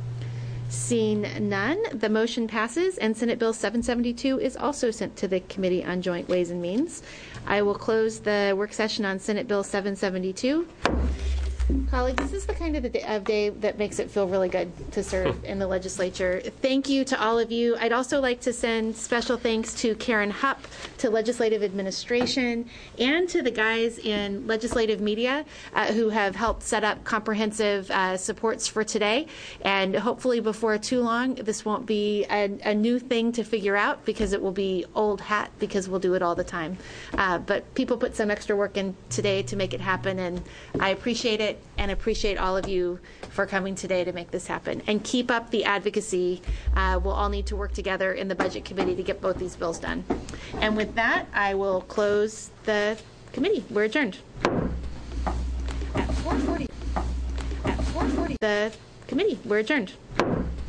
Seeing none, the motion passes, and Senate Bill seven seventy-two is also sent to the Committee on Joint Ways and Means. I will close the work session on Senate Bill seven seventy-two. Colleagues, this is the kind of, the day, of day that makes it feel really good to serve in the legislature. Thank you to all of you. I'd also like to send special thanks to Karen Hupp, to Legislative Administration, and to the guys in legislative media uh, who have helped set up comprehensive uh, supports for today. And hopefully before too long, this won't be a, a new thing to figure out, because it will be old hat, because we'll do it all the time. Uh, but people put some extra work in today to make it happen, and I appreciate it. And appreciate all of you for coming today to make this happen. And keep up the advocacy. Uh, we'll all need to work together in the Budget Committee to get both these bills done. And with that, I will close the committee. We're adjourned. At four forty. At four forty. The committee. We're adjourned.